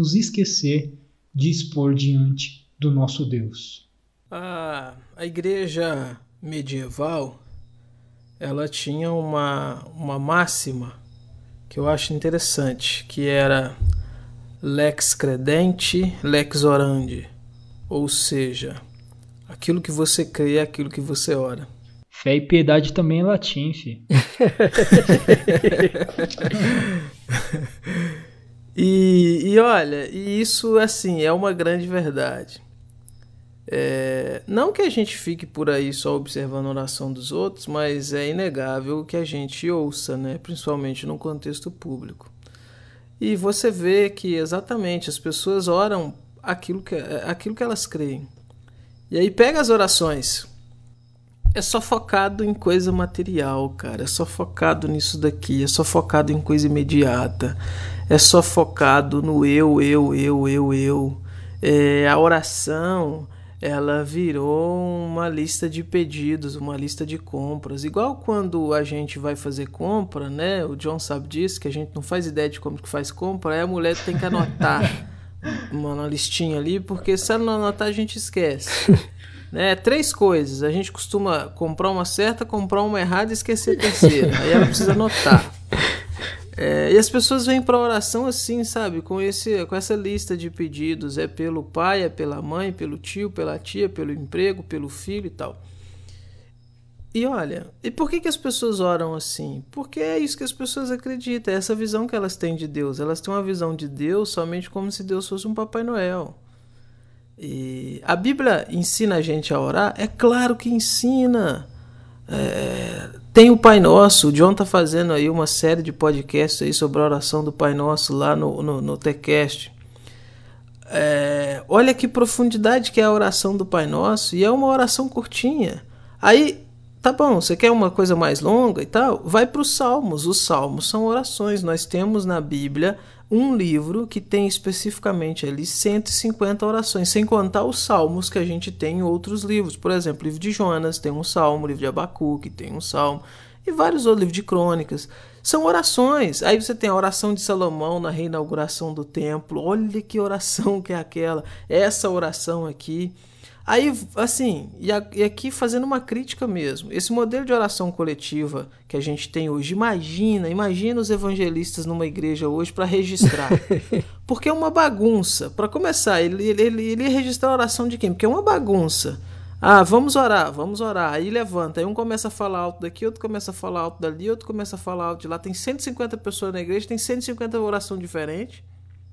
Speaker 1: de expor diante do nosso Deus?
Speaker 3: A igreja medieval, ela tinha uma máxima que eu acho interessante, que era lex credenti, lex orandi. Ou seja, aquilo que você crê é aquilo que você ora.
Speaker 1: Fé e piedade também é latim, filho.
Speaker 3: E olha, isso assim é uma grande verdade. Não que a gente fique por aí só observando a oração dos outros, mas é inegável que a gente ouça, né? Principalmente no contexto público. E você vê que exatamente as pessoas oram aquilo que elas creem. E aí pega as orações. É só focado em coisa material, cara. É só focado nisso daqui. É só focado em coisa imediata. É só focado no eu. A oração, ela virou uma lista de pedidos, uma lista de compras. Igual quando a gente vai fazer compra, né? O John sabe disso, que a gente não faz ideia de como que faz compra. Aí a mulher tem que anotar uma listinha ali, porque se ela não anotar, a gente esquece. 3 coisas. A gente costuma comprar uma certa, comprar uma errada e esquecer a terceira. Aí ela precisa anotar. E as pessoas vêm para a oração assim, sabe? Com essa lista de pedidos. É pelo pai, é pela mãe, pelo tio, pela tia, pelo emprego, pelo filho e tal. E olha, e por que as pessoas oram assim? Porque é isso que as pessoas acreditam, é essa visão que elas têm de Deus. Elas têm uma visão de Deus somente como se Deus fosse um Papai Noel. E a Bíblia ensina a gente a orar? É claro que ensina. Tem o Pai Nosso. O John tá fazendo aí uma série de podcasts aí sobre a oração do Pai Nosso lá no TheCast. Olha que profundidade que é a oração do Pai Nosso. E é uma oração curtinha. Aí, tá bom, você quer uma coisa mais longa e tal? Vai para os Salmos. Os Salmos são orações. Nós temos na Bíblia um livro que tem especificamente ali 150 orações, sem contar os salmos que a gente tem em outros livros. Por exemplo, o livro de Jonas tem um salmo, o livro de Abacuque tem um salmo, e vários outros livros de crônicas. São orações. Aí você tem a oração de Salomão na reinauguração do templo. Olha que oração que é aquela. Essa oração aqui. Aí, assim, e aqui fazendo uma crítica mesmo, esse modelo de oração coletiva que a gente tem hoje, imagina os evangelistas numa igreja hoje para registrar, porque é uma bagunça. Para começar, ele ia registrar a oração de quem? Porque é uma bagunça. Vamos orar, aí levanta, aí um começa a falar alto daqui, outro começa a falar alto dali, outro começa a falar alto de lá, tem 150 pessoas na igreja, tem 150 orações diferentes.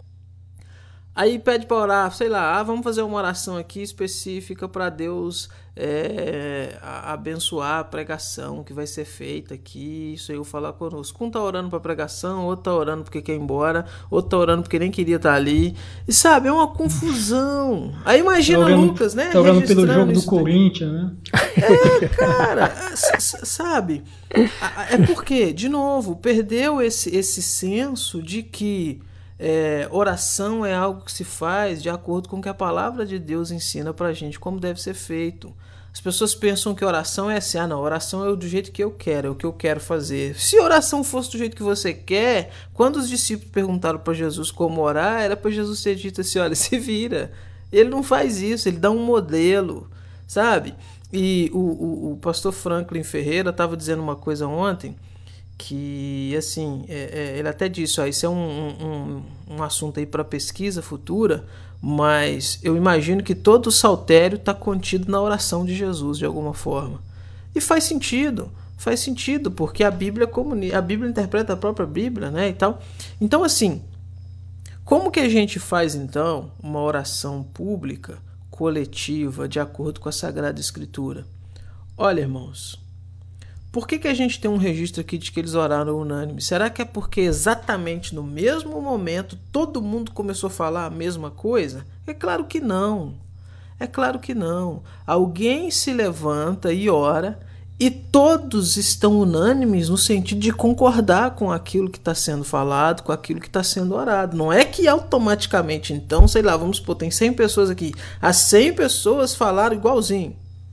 Speaker 3: Aí pede para orar, sei lá, vamos fazer uma oração aqui específica para Deus abençoar a pregação que vai ser feita aqui, isso aí eu falar conosco. Um tá orando para pregação, outro tá orando porque quer ir embora, outro tá orando porque nem queria estar ali. E sabe, é uma confusão. Aí imagina Lucas, né?
Speaker 1: Tá orando pelo jogo do Corinthians, né?
Speaker 3: Cara, sabe? É porque, de novo, perdeu esse senso de que oração é algo que se faz de acordo com o que a palavra de Deus ensina pra gente como deve ser feito. As pessoas pensam que oração é assim, não, oração é do jeito que eu quero, é o que eu quero fazer. Se oração fosse do jeito que você quer, quando os discípulos perguntaram para Jesus como orar, era para Jesus ter dito assim, olha, se vira. Ele não faz isso, ele dá um modelo, sabe? E o pastor Franklin Ferreira estava dizendo uma coisa ontem, que assim, ele até disse, isso é um assunto aí para pesquisa futura, mas eu imagino que todo o saltério está contido na oração de Jesus de alguma forma. E faz sentido, porque a Bíblia interpreta a própria Bíblia, né, e tal. Então assim, como que a gente faz então uma oração pública, coletiva, de acordo com a Sagrada Escritura? Olha, irmãos, Por que a gente tem um registro aqui de que eles oraram unânime? Será que é porque exatamente no mesmo momento todo mundo começou a falar a mesma coisa? É claro que não. É claro que não. Alguém se levanta e ora e todos estão unânimes no sentido de concordar com aquilo que está sendo falado, com aquilo que está sendo orado. Não é que automaticamente, então, sei lá, vamos supor, tem 100 pessoas aqui. As 100 pessoas falaram igualzinho.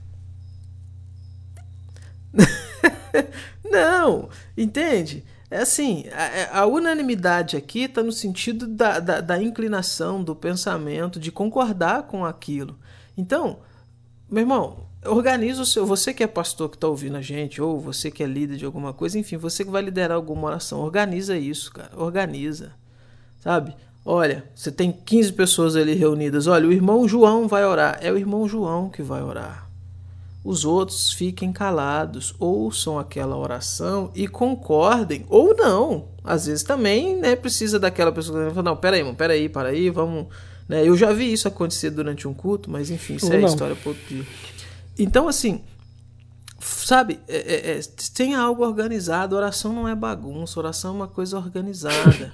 Speaker 3: Não, entende? É assim, a unanimidade aqui está no sentido da inclinação, do pensamento, de concordar com aquilo. Então, meu irmão, organiza o seu. Você que é pastor que está ouvindo a gente, ou você que é líder de alguma coisa, enfim, você que vai liderar alguma oração, organiza isso, cara. Organiza, sabe? Olha, você tem 15 pessoas ali reunidas. Olha, o irmão João vai orar. É o irmão João que vai orar. Os outros fiquem calados, ouçam aquela oração e concordem, ou não. Às vezes também, né, precisa daquela pessoa que fala, não, peraí, irmão, peraí, vamos... Né? Eu já vi isso acontecer durante um culto, mas enfim, isso é história para outro dia. Então, assim, sabe, tenha algo organizado. Oração não é bagunça, oração é uma coisa organizada.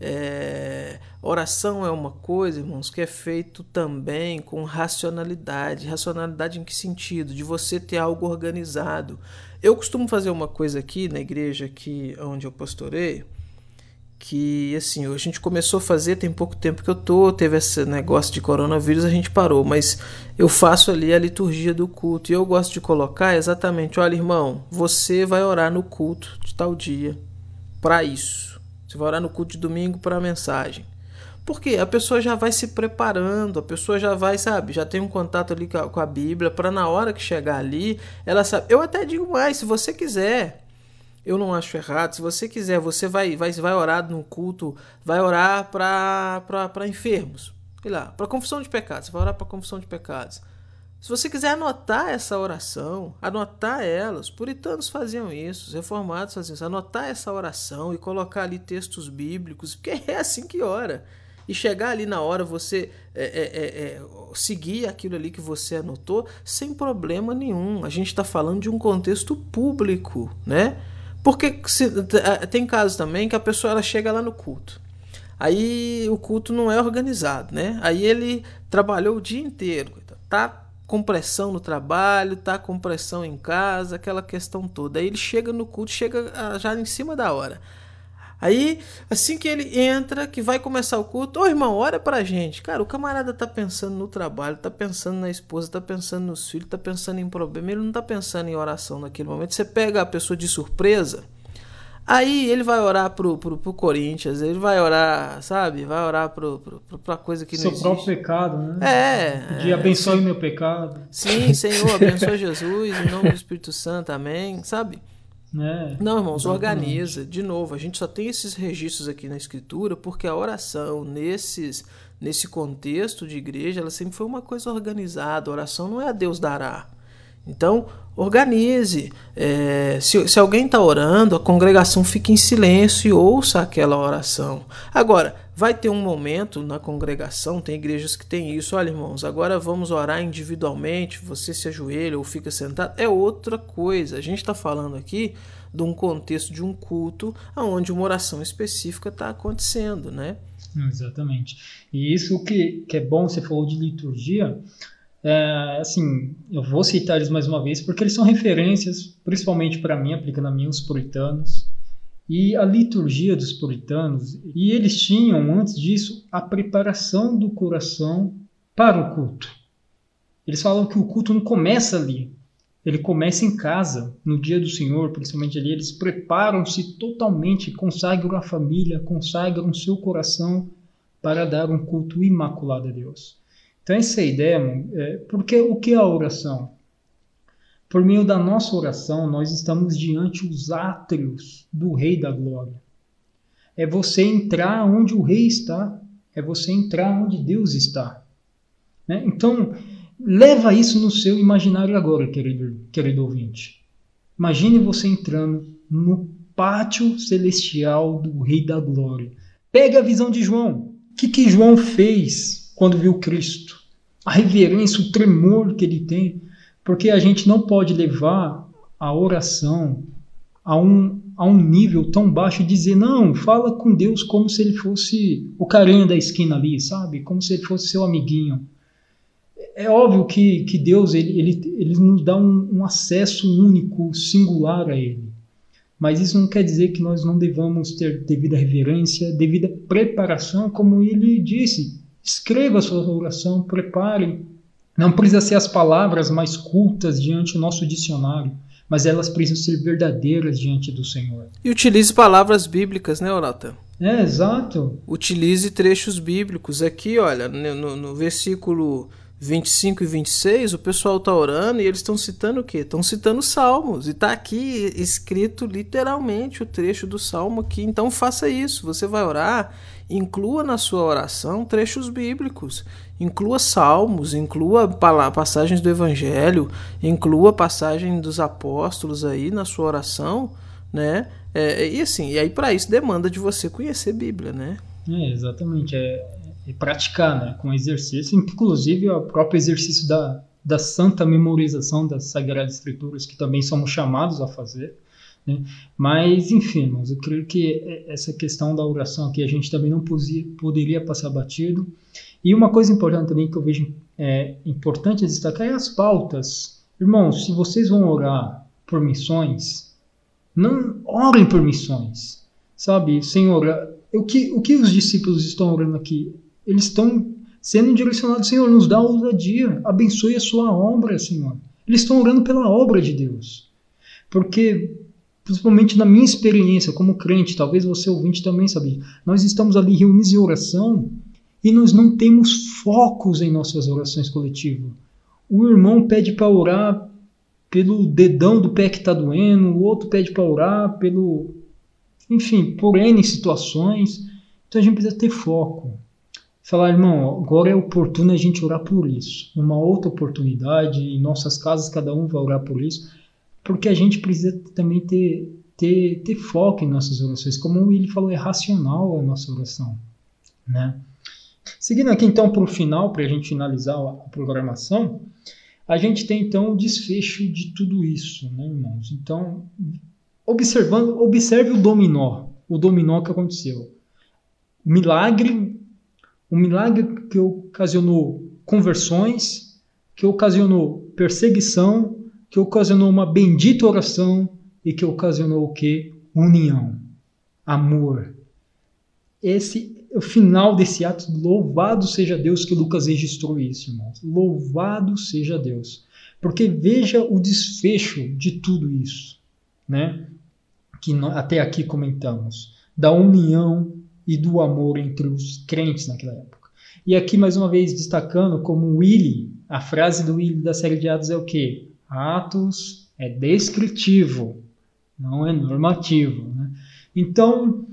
Speaker 3: Oração é uma coisa, irmãos, que é feito também com racionalidade. Racionalidade em que sentido? De você ter algo organizado. Eu costumo fazer uma coisa aqui na igreja aqui onde eu pastoreio, que assim, a gente começou a fazer, tem pouco tempo que teve esse negócio de coronavírus, a gente parou, mas eu faço ali a liturgia do culto, e eu gosto de colocar exatamente, olha, irmão, você vai orar no culto de tal dia, para isso, você vai orar no culto de domingo para a mensagem, porque a pessoa já vai se preparando, a pessoa já vai, sabe, já tem um contato ali com a Bíblia, para na hora que chegar ali, ela sabe, eu até digo mais, se você quiser, eu não acho errado. Se você quiser, você vai orar no culto, vai orar para enfermos, sei lá, para confissão de pecados. Você vai orar para confissão de pecados. Se você quiser anotar essa oração, anotar ela, os puritanos faziam isso, os reformados faziam isso, anotar essa oração e colocar ali textos bíblicos, porque é assim que ora. E chegar ali na hora, você seguir aquilo ali que você anotou sem problema nenhum. A gente está falando de um contexto público, né? Porque tem casos também que a pessoa ela chega lá no culto. Aí o culto não é organizado, né? Aí ele trabalhou o dia inteiro, tá com pressão no trabalho, tá com pressão em casa, aquela questão toda. Aí ele chega no culto, chega já em cima da hora. Aí, assim que ele entra, que vai começar o culto, ô irmão, ora pra gente. Cara, o camarada tá pensando no trabalho, tá pensando na esposa, tá pensando nos filhos, tá pensando em problema, ele não tá pensando em oração naquele momento. Você pega a pessoa de surpresa, aí ele vai orar pro Corinthians, ele vai orar, sabe? Vai orar pra coisa que não existe.
Speaker 1: Seu próprio pecado, né? De abençoe o meu pecado.
Speaker 3: Sim, Senhor, abençoe Jesus, em nome do Espírito Santo, amém, sabe? Não, irmãos, organiza. De novo, a gente só tem esses registros aqui na Escritura porque a oração, nesse contexto de igreja, ela sempre foi uma coisa organizada. A oração não é a Deus dará. Então, organize. Se alguém está orando, a congregação fica em silêncio e ouça aquela oração. Agora, vai ter um momento na congregação, tem igrejas que tem isso, olha irmãos, agora vamos orar individualmente, você se ajoelha ou fica sentado, é outra coisa. A gente está falando aqui de um contexto de um culto onde uma oração específica está acontecendo, né?
Speaker 1: Exatamente. E isso que é bom, você falou de liturgia, assim, eu vou citar eles mais uma vez, porque eles são referências, principalmente para mim, aplicando a mim, os puritanos, e a liturgia dos puritanos, e eles tinham, antes disso, a preparação do coração para o culto. Eles falam que o culto não começa ali, ele começa em casa, no dia do Senhor, principalmente ali, eles preparam-se totalmente, consagram a família, consagram o seu coração para dar um culto imaculado a Deus. Então essa ideia, porque o que é a oração? Por meio da nossa oração, nós estamos diante os átrios do Rei da Glória. É você entrar onde o Rei está, é você entrar onde Deus está. Né? Então, leva isso no seu imaginário agora, querido ouvinte. Imagine você entrando no pátio celestial do Rei da Glória. Pega a visão de João. O que João fez quando viu Cristo? A reverência, o tremor que ele tem. Porque a gente não pode levar a oração a um nível tão baixo de dizer, não, fala com Deus como se ele fosse o carinha da esquina ali, sabe? Como se ele fosse seu amiguinho. É óbvio que Deus ele nos dá um acesso único, singular a Ele. Mas isso não quer dizer que nós não devamos ter devida reverência, devida preparação, como Ele disse. Escreva a sua oração, prepare. Não precisa ser as palavras mais cultas diante do nosso dicionário, mas elas precisam ser verdadeiras diante do Senhor.
Speaker 3: E utilize palavras bíblicas, né, Orata?
Speaker 1: Exato.
Speaker 3: Utilize trechos bíblicos. Aqui, olha, no versículo 25 e 26, o pessoal está orando e eles estão citando o quê? Estão citando Salmos. E está aqui escrito literalmente o trecho do Salmo aqui. Então faça isso. Você vai orar, inclua na sua oração trechos bíblicos. Inclua Salmos, inclua passagens do Evangelho, inclua passagem dos apóstolos aí na sua oração, né? E aí para isso demanda de você conhecer Bíblia, né?
Speaker 1: Exatamente. E praticar, né, com exercício, inclusive o próprio exercício da santa memorização das Sagradas Escrituras, que também somos chamados a fazer, né? Mas, enfim, irmãos, eu creio que essa questão da oração aqui a gente também não poderia passar batido. E uma coisa importante também que eu vejo importante destacar é as pautas. Irmãos, se vocês vão orar por missões, não orem por missões, sabe? Senhor, o que os discípulos estão orando aqui? Eles estão sendo direcionados, Senhor, nos dá ousadia, abençoe a sua obra, Senhor. Eles estão orando pela obra de Deus. Porque, principalmente na minha experiência como crente, talvez você ouvinte também sabe, nós estamos ali reunidos em oração e nós não temos focos em nossas orações coletivas. O irmão pede para orar pelo dedão do pé que está doendo, o outro pede para orar por N situações. Então a gente precisa ter foco. Falar, irmão, agora é oportuno a gente orar por isso. Numa outra oportunidade, em nossas casas, cada um vai orar por isso. Porque a gente precisa também ter foco em nossas orações. Como ele falou, é racional a nossa oração, né? Seguindo aqui então para o final, para a gente finalizar a programação, a gente tem então o desfecho de tudo isso, né, irmãos? Então, observe o dominó que aconteceu. O milagre que ocasionou conversões, que ocasionou perseguição, que ocasionou uma bendita oração e que ocasionou o quê? União, amor. Esse é o final desse ato. Louvado seja Deus que Lucas registrou isso, irmãos. Louvado seja Deus. Porque veja o desfecho de tudo isso, né? Que até aqui comentamos. Da união e do amor entre os crentes naquela época. E aqui, mais uma vez, destacando como Willy, a frase do Willy da série de Atos é o quê? Atos é descritivo, não é normativo, né? Então,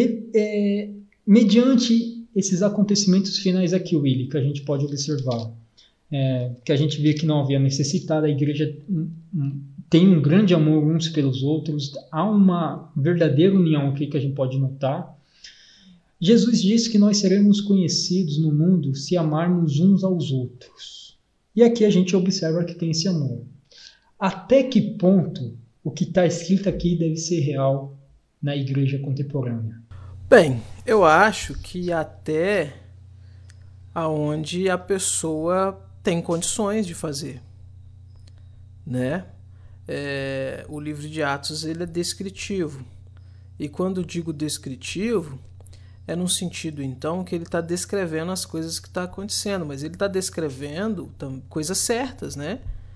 Speaker 1: mediante esses acontecimentos finais aqui, Willy, que a gente pode observar, que a gente vê que não havia necessidade, a igreja tem um grande amor uns pelos outros, há uma verdadeira união aqui que a gente pode notar. Jesus disse que nós seremos conhecidos no mundo se amarmos uns aos outros. E aqui a gente observa que tem esse amor. Até que ponto o que está escrito aqui deve ser real na igreja contemporânea?
Speaker 3: Bem, eu acho que até aonde a pessoa tem condições de fazer, né? O livro de Atos ele é descritivo. E quando digo descritivo, é no sentido, então, que ele está descrevendo as coisas que estão acontecendo, mas ele está descrevendo coisas certas, né?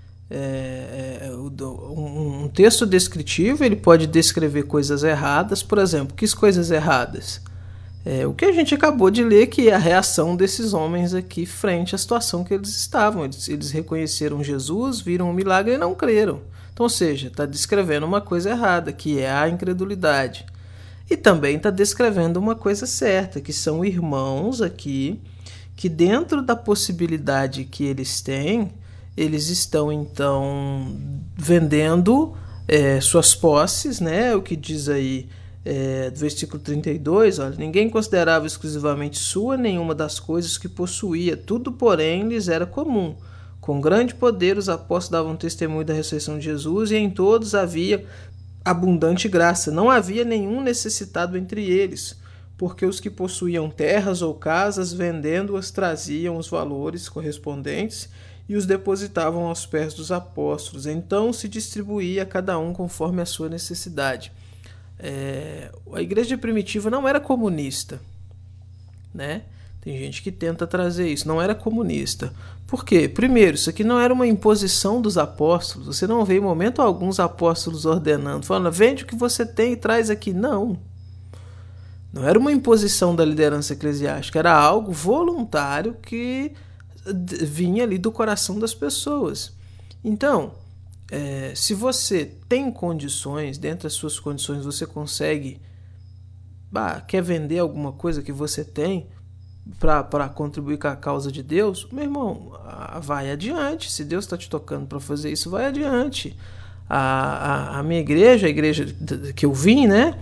Speaker 3: Um texto descritivo ele pode descrever coisas erradas, por exemplo, que coisas erradas? O que a gente acabou de ler, que é a reação desses homens aqui frente à situação que eles estavam. Eles reconheceram Jesus, viram um milagre e não creram. Então, ou seja, está descrevendo uma coisa errada, que é a incredulidade. E também está descrevendo uma coisa certa, que são irmãos aqui, que dentro da possibilidade que eles têm, eles estão então vendendo suas posses, né? O que diz aí do versículo 32, olha, ninguém considerava exclusivamente sua nenhuma das coisas que possuía, tudo porém lhes era comum. Com grande poder os apóstolos davam testemunho da ressurreição de Jesus e em todos havia abundante graça. Não havia nenhum necessitado entre eles, porque os que possuíam terras ou casas, vendendo-as, traziam os valores correspondentes e os depositavam aos pés dos apóstolos. Então se distribuía a cada um conforme a sua necessidade. A igreja primitiva não era comunista, né? Tem gente que tenta trazer isso. Não era comunista. Por quê? Primeiro, isso aqui não era uma imposição dos apóstolos. Você não vê em momento algum os apóstolos ordenando, falando, vende o que você tem e traz aqui. Não. Não era uma imposição da liderança eclesiástica. Era algo voluntário que vinha ali do coração das pessoas. Então, se você tem condições, dentro das suas condições você consegue, quer vender alguma coisa que você tem para contribuir com a causa de Deus, meu irmão, vai adiante. Se Deus está te tocando para fazer isso, vai adiante. A minha igreja, a igreja que eu vim, né?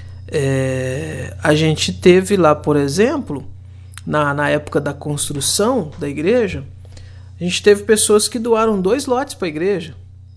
Speaker 3: A gente teve lá, por exemplo, na época da construção da igreja, a gente teve pessoas que doaram 2 lotes para a igreja.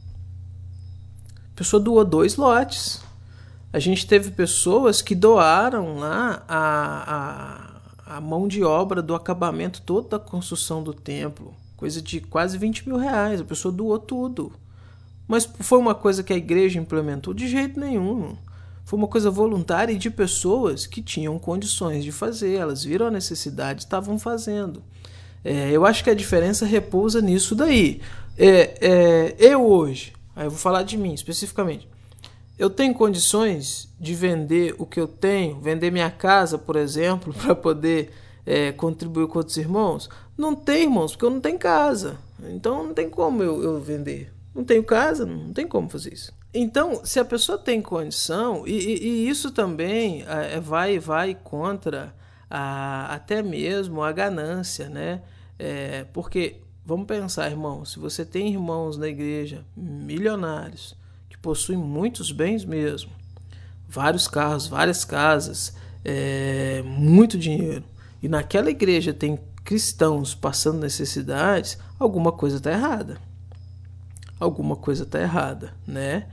Speaker 3: A pessoa doou 2 lotes. A gente teve pessoas que doaram lá a mão de obra do acabamento todo da construção do templo. Coisa de quase 20 mil reais. A pessoa doou tudo. Mas foi uma coisa que a igreja implementou? De jeito nenhum. Foi uma coisa voluntária e de pessoas que tinham condições de fazer. Elas viram a necessidade e estavam fazendo. Eu acho que a diferença repousa nisso daí. Eu hoje, aí eu vou falar de mim especificamente, eu tenho condições de vender o que eu tenho, vender minha casa, por exemplo, para poder contribuir com outros irmãos? Não tem, irmãos, porque eu não tenho casa. Então não tem como eu vender. Não tenho casa, não tem como fazer isso. Então, se a pessoa tem condição, e isso também vai contra até mesmo a ganância, né? Porque, vamos pensar, irmão, se você tem irmãos na igreja milionários, que possuem muitos bens mesmo, vários carros, várias casas, muito dinheiro, e naquela igreja tem cristãos passando necessidades, alguma coisa está errada. Alguma coisa está errada, né?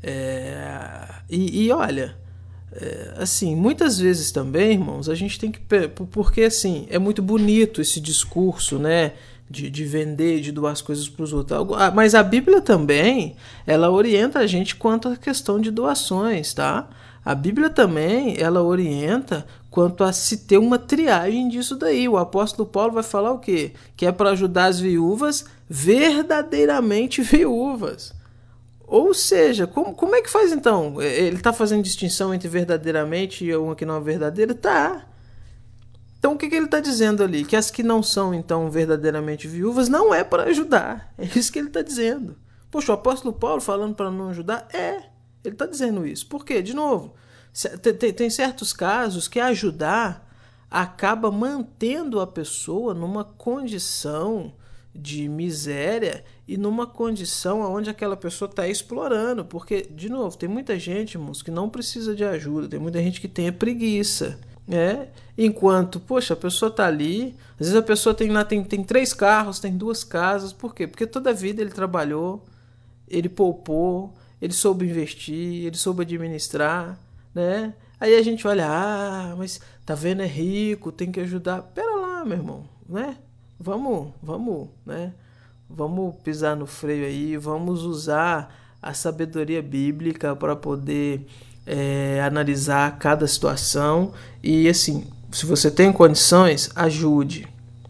Speaker 3: E olha, assim, muitas vezes também, irmãos, a gente tem que... Porque, assim, é muito bonito esse discurso, né? De vender, de doar as coisas para os outros. Mas a Bíblia também, ela orienta a gente quanto à questão de doações, tá? A Bíblia também, ela orienta quanto a se ter uma triagem disso daí. O apóstolo Paulo vai falar o quê? Que é para ajudar as viúvas verdadeiramente viúvas. Ou seja, como é que faz então? Ele está fazendo distinção entre verdadeiramente e uma que não é verdadeira? Tá. Então o que ele está dizendo ali? Que as que não são então verdadeiramente viúvas não é para ajudar. É isso que ele está dizendo. Poxa, o apóstolo Paulo falando para não ajudar? Ele está dizendo isso. Por quê? De novo, tem certos casos que ajudar acaba mantendo a pessoa numa condição de miséria e numa condição onde aquela pessoa está explorando. Porque, de novo, tem muita gente, irmãos, que não precisa de ajuda. Tem muita gente que tem preguiça. Enquanto, poxa, a pessoa está ali, às vezes a pessoa tem 3 carros, tem 2 casas. Por quê? Porque toda a vida ele trabalhou, ele poupou, ele soube investir, ele soube administrar, né? Aí a gente olha, mas tá vendo, é rico, tem que ajudar. Pera lá, meu irmão, né? Vamos, né? Vamos pisar no freio aí, vamos usar a sabedoria bíblica para poder analisar cada situação. E assim, se você tem condições, ajude,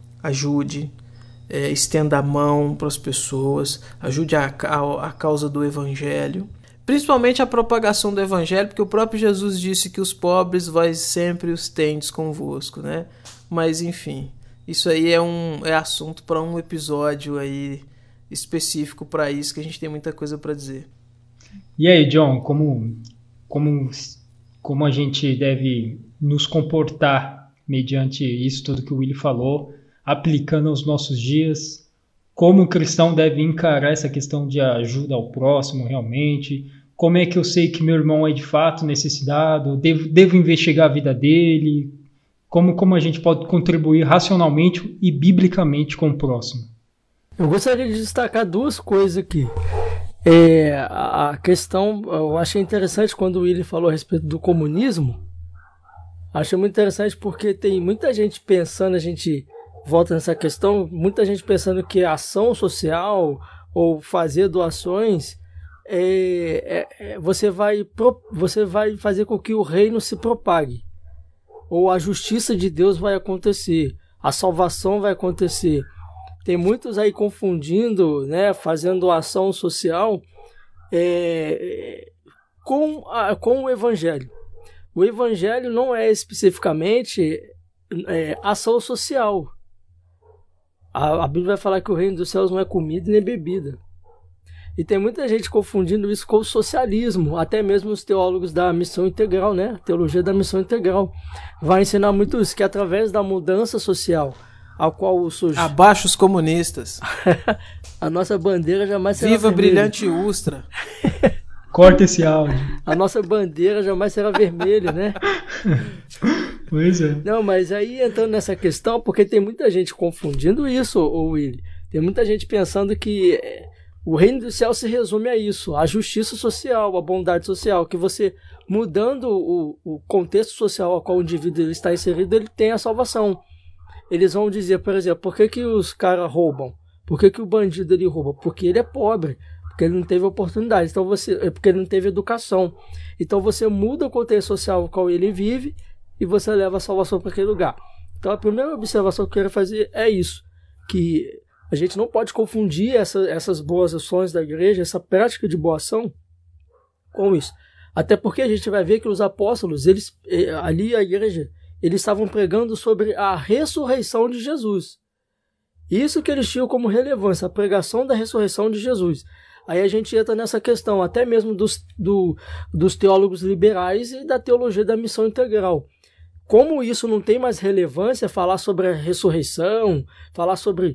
Speaker 3: estenda a mão para as pessoas, ajude a causa do evangelho, principalmente a propagação do evangelho, porque o próprio Jesus disse que os pobres vós sempre os tendes convosco, né? Mas enfim, isso aí é assunto para um episódio aí específico para isso, que a gente tem muita coisa para dizer.
Speaker 1: E aí, John, como a gente deve nos comportar mediante isso tudo que o Willy falou, aplicando aos nossos dias, como o cristão deve encarar essa questão de ajuda ao próximo realmente, como é que eu sei que meu irmão é de fato necessitado, devo investigar a vida dele, como a gente pode contribuir racionalmente e biblicamente com o próximo.
Speaker 2: Eu gostaria de destacar 2 coisas aqui. A questão, eu achei interessante quando o Willy falou a respeito do comunismo. Achei muito interessante porque tem muita gente pensando, a gente volta nessa questão, muita gente pensando que a ação social ou fazer doações, você vai fazer com que o reino se propague, ou a justiça de Deus vai acontecer, a salvação vai acontecer. Tem muitos aí confundindo, né, fazendo doação social com o evangelho. O evangelho não é especificamente ação social. A Bíblia vai falar que o reino dos céus não é comida nem bebida. E tem muita gente confundindo isso com o socialismo. Até mesmo os teólogos da missão integral, né? A teologia da missão integral vai ensinar muito isso, que através da mudança social, a qual
Speaker 3: abaixo os comunistas.
Speaker 2: A nossa bandeira jamais será
Speaker 3: Viva
Speaker 2: vermelha.
Speaker 3: Brilhante Ustra.
Speaker 1: Corta esse áudio.
Speaker 2: A nossa bandeira jamais será vermelha, né?
Speaker 1: Pois é.
Speaker 2: Não, mas aí entrando nessa questão, porque tem muita gente confundindo isso, Willy. Tem muita gente pensando que o reino do céu se resume a isso, a justiça social, a bondade social, que você, mudando o contexto social ao qual o indivíduo está inserido, ele tem a salvação. Eles vão dizer, por exemplo, por que os caras roubam? Por que o bandido ele rouba? Porque ele é pobre. Porque ele não teve oportunidade, porque ele não teve educação. Então você muda o contexto social no qual ele vive e você leva a salvação para aquele lugar. Então a primeira observação que eu quero fazer é isso, que a gente não pode confundir essas boas ações da igreja, essa prática de boa ação com isso. Até porque a gente vai ver que os apóstolos, ali a igreja, eles estavam pregando sobre a ressurreição de Jesus. Isso que eles tinham como relevância, a pregação da ressurreição de Jesus. Aí a gente entra nessa questão, até mesmo dos teólogos liberais e da teologia da missão integral. Como isso não tem mais relevância, falar sobre a ressurreição, falar sobre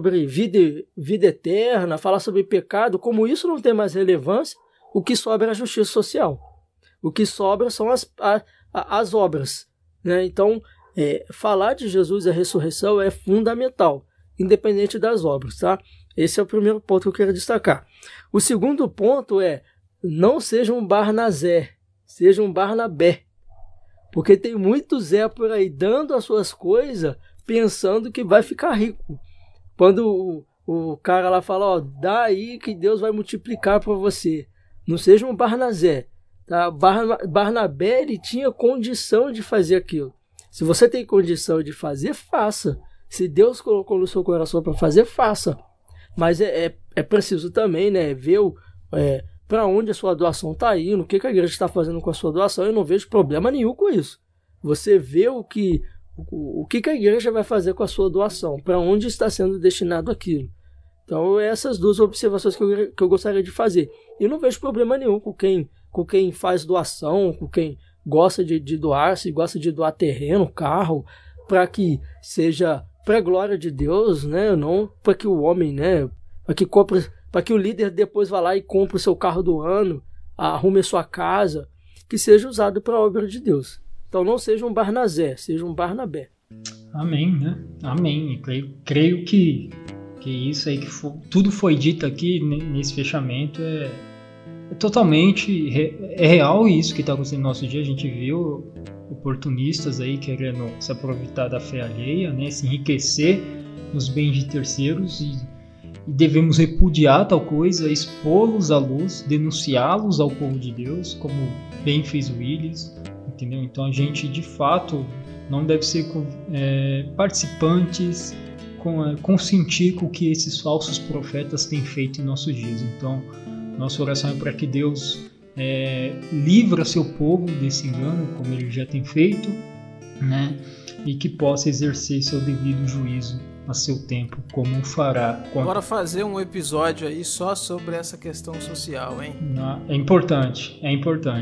Speaker 2: vida eterna, falar sobre pecado, como isso não tem mais relevância, o que sobra é a justiça social. O que sobra são as obras, né? Então, falar de Jesus e a ressurreição é fundamental, independente das obras, tá? Esse é o primeiro ponto que eu quero destacar. O segundo ponto é: não seja um Barnazé, seja um Barnabé. Porque tem muito Zé por aí dando as suas coisas pensando que vai ficar rico. Quando o cara lá fala, ó, dá aí que Deus vai multiplicar para você. Não seja um Barnazé. Tá? Barnabé, ele tinha condição de fazer aquilo. Se você tem condição de fazer, faça. Se Deus colocou no seu coração para fazer, faça. Mas é preciso também, né, ver para onde a sua doação está indo, o que a igreja está fazendo com a sua doação. Eu não vejo problema nenhum com isso. Você vê o que a igreja vai fazer com a sua doação, para onde está sendo destinado aquilo. Então, essas duas observações que eu gostaria de fazer. E não vejo problema nenhum com quem faz doação, com quem gosta de doar, se gosta de doar terreno, carro, para que seja para a glória de Deus, né? Não para que o homem, né? Para que o líder depois vá lá e compre o seu carro do ano, arrume a sua casa, que seja usado para a obra de Deus. Então não seja um Barnazé, seja um Barnabé.
Speaker 1: Amém, né? Amém. Creio que isso aí, tudo foi dito aqui nesse fechamento é totalmente real, isso que está acontecendo no nosso dia. A gente viu oportunistas aí querendo se aproveitar da fé alheia, né? Se enriquecer nos bens de terceiros e devemos repudiar tal coisa, expô-los à luz, denunciá-los ao povo de Deus, como bem fez o Willis, entendeu? Então a gente de fato não deve ser participantes, consentir com o que esses falsos profetas têm feito em nossos dias. Então nossa oração é para que Deus livra seu povo desse engano, como ele já tem feito, né? E que possa exercer seu devido juízo a seu tempo, como fará.
Speaker 3: Bora fazer um episódio aí só sobre essa questão social, hein?
Speaker 1: É importante, é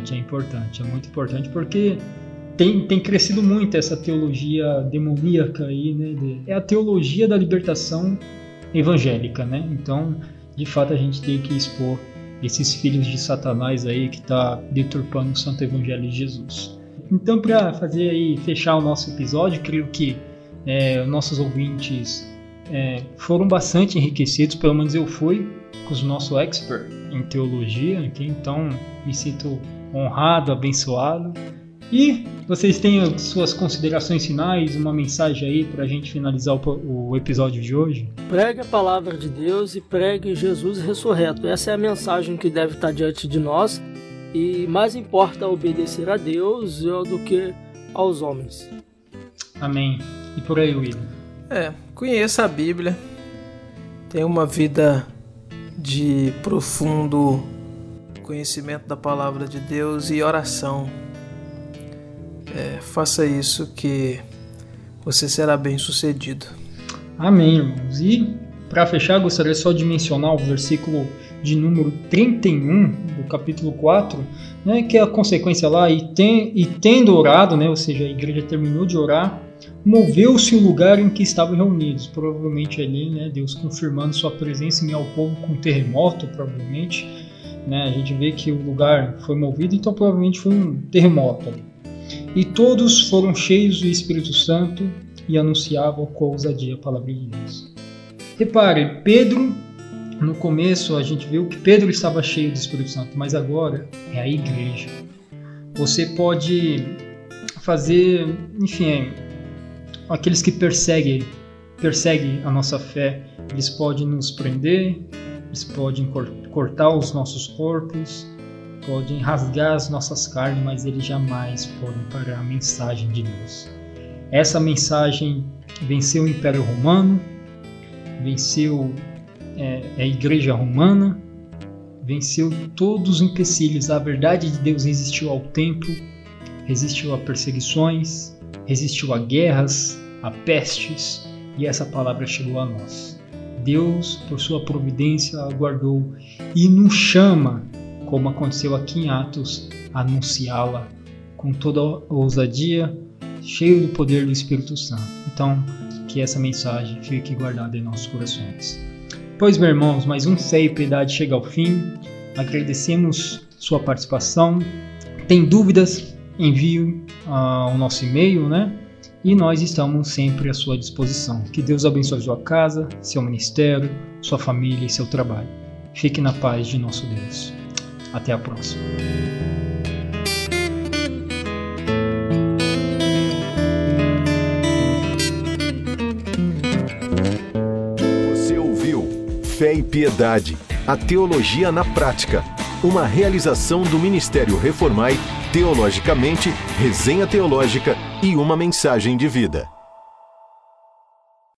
Speaker 1: muito importante, porque tem crescido muito essa teologia demoníaca aí, né? É a teologia da libertação evangélica, né? Então, de fato, a gente tem que expor esses filhos de Satanás aí que está deturpando o santo evangelho de Jesus. Então, para fechar o nosso episódio, creio que nossos ouvintes foram bastante enriquecidos, pelo menos eu fui, com o nosso expert, em teologia aqui, então me sinto honrado, abençoado. E vocês têm suas considerações finais, uma mensagem aí para a gente finalizar o episódio de hoje?
Speaker 2: Pregue a palavra de Deus e pregue Jesus ressurreto. Essa é a mensagem que deve estar diante de nós. E mais importa obedecer a Deus do que aos homens.
Speaker 1: Amém. E por aí, William?
Speaker 3: Conheça a Bíblia. Tenha uma vida de profundo conhecimento da palavra de Deus e oração. Faça isso que você será bem sucedido.
Speaker 1: Amém, irmãos. E para fechar, gostaria só de mencionar o versículo de número 31 do capítulo 4, né, que é a consequência lá, e tendo orado, né, ou seja, a igreja terminou de orar, moveu-se o lugar em que estavam reunidos. Provavelmente ali, né, Deus confirmando sua presença em meio ao povo com um terremoto, provavelmente. Né, a gente vê que o lugar foi movido, então provavelmente foi um terremoto ali. E todos foram cheios do Espírito Santo e anunciavam com ousadia a palavra de Deus. Repare, Pedro, no começo a gente viu que Pedro estava cheio do Espírito Santo, mas agora é a igreja. Você pode fazer, enfim, aqueles que perseguem a nossa fé, eles podem nos prender, eles podem cortar os nossos corpos, podem rasgar as nossas carnes, mas eles jamais podem parar a mensagem de Deus. Essa mensagem venceu o Império Romano, venceu a Igreja Romana, venceu todos os empecilhos. A verdade de Deus resistiu ao tempo, resistiu a perseguições, resistiu a guerras, a pestes, e essa palavra chegou a nós. Deus, por sua providência, aguardou e nos chama, como aconteceu aqui em Atos, a anunciá-la com toda a ousadia, cheio do poder do Espírito Santo. Então, que essa mensagem fique guardada em nossos corações. Pois, meus irmãos, mais um Fé e Piedade chega ao fim. Agradecemos sua participação. Tem dúvidas? Envie o nosso e-mail, né? E nós estamos sempre à sua disposição. Que Deus abençoe sua casa, seu ministério, sua família e seu trabalho. Fique na paz de nosso Deus. Até a próxima.
Speaker 4: Você ouviu Fé e Piedade, a teologia na prática. Uma realização do Ministério Reformai, Teologicamente, Resenha Teológica e uma mensagem de vida.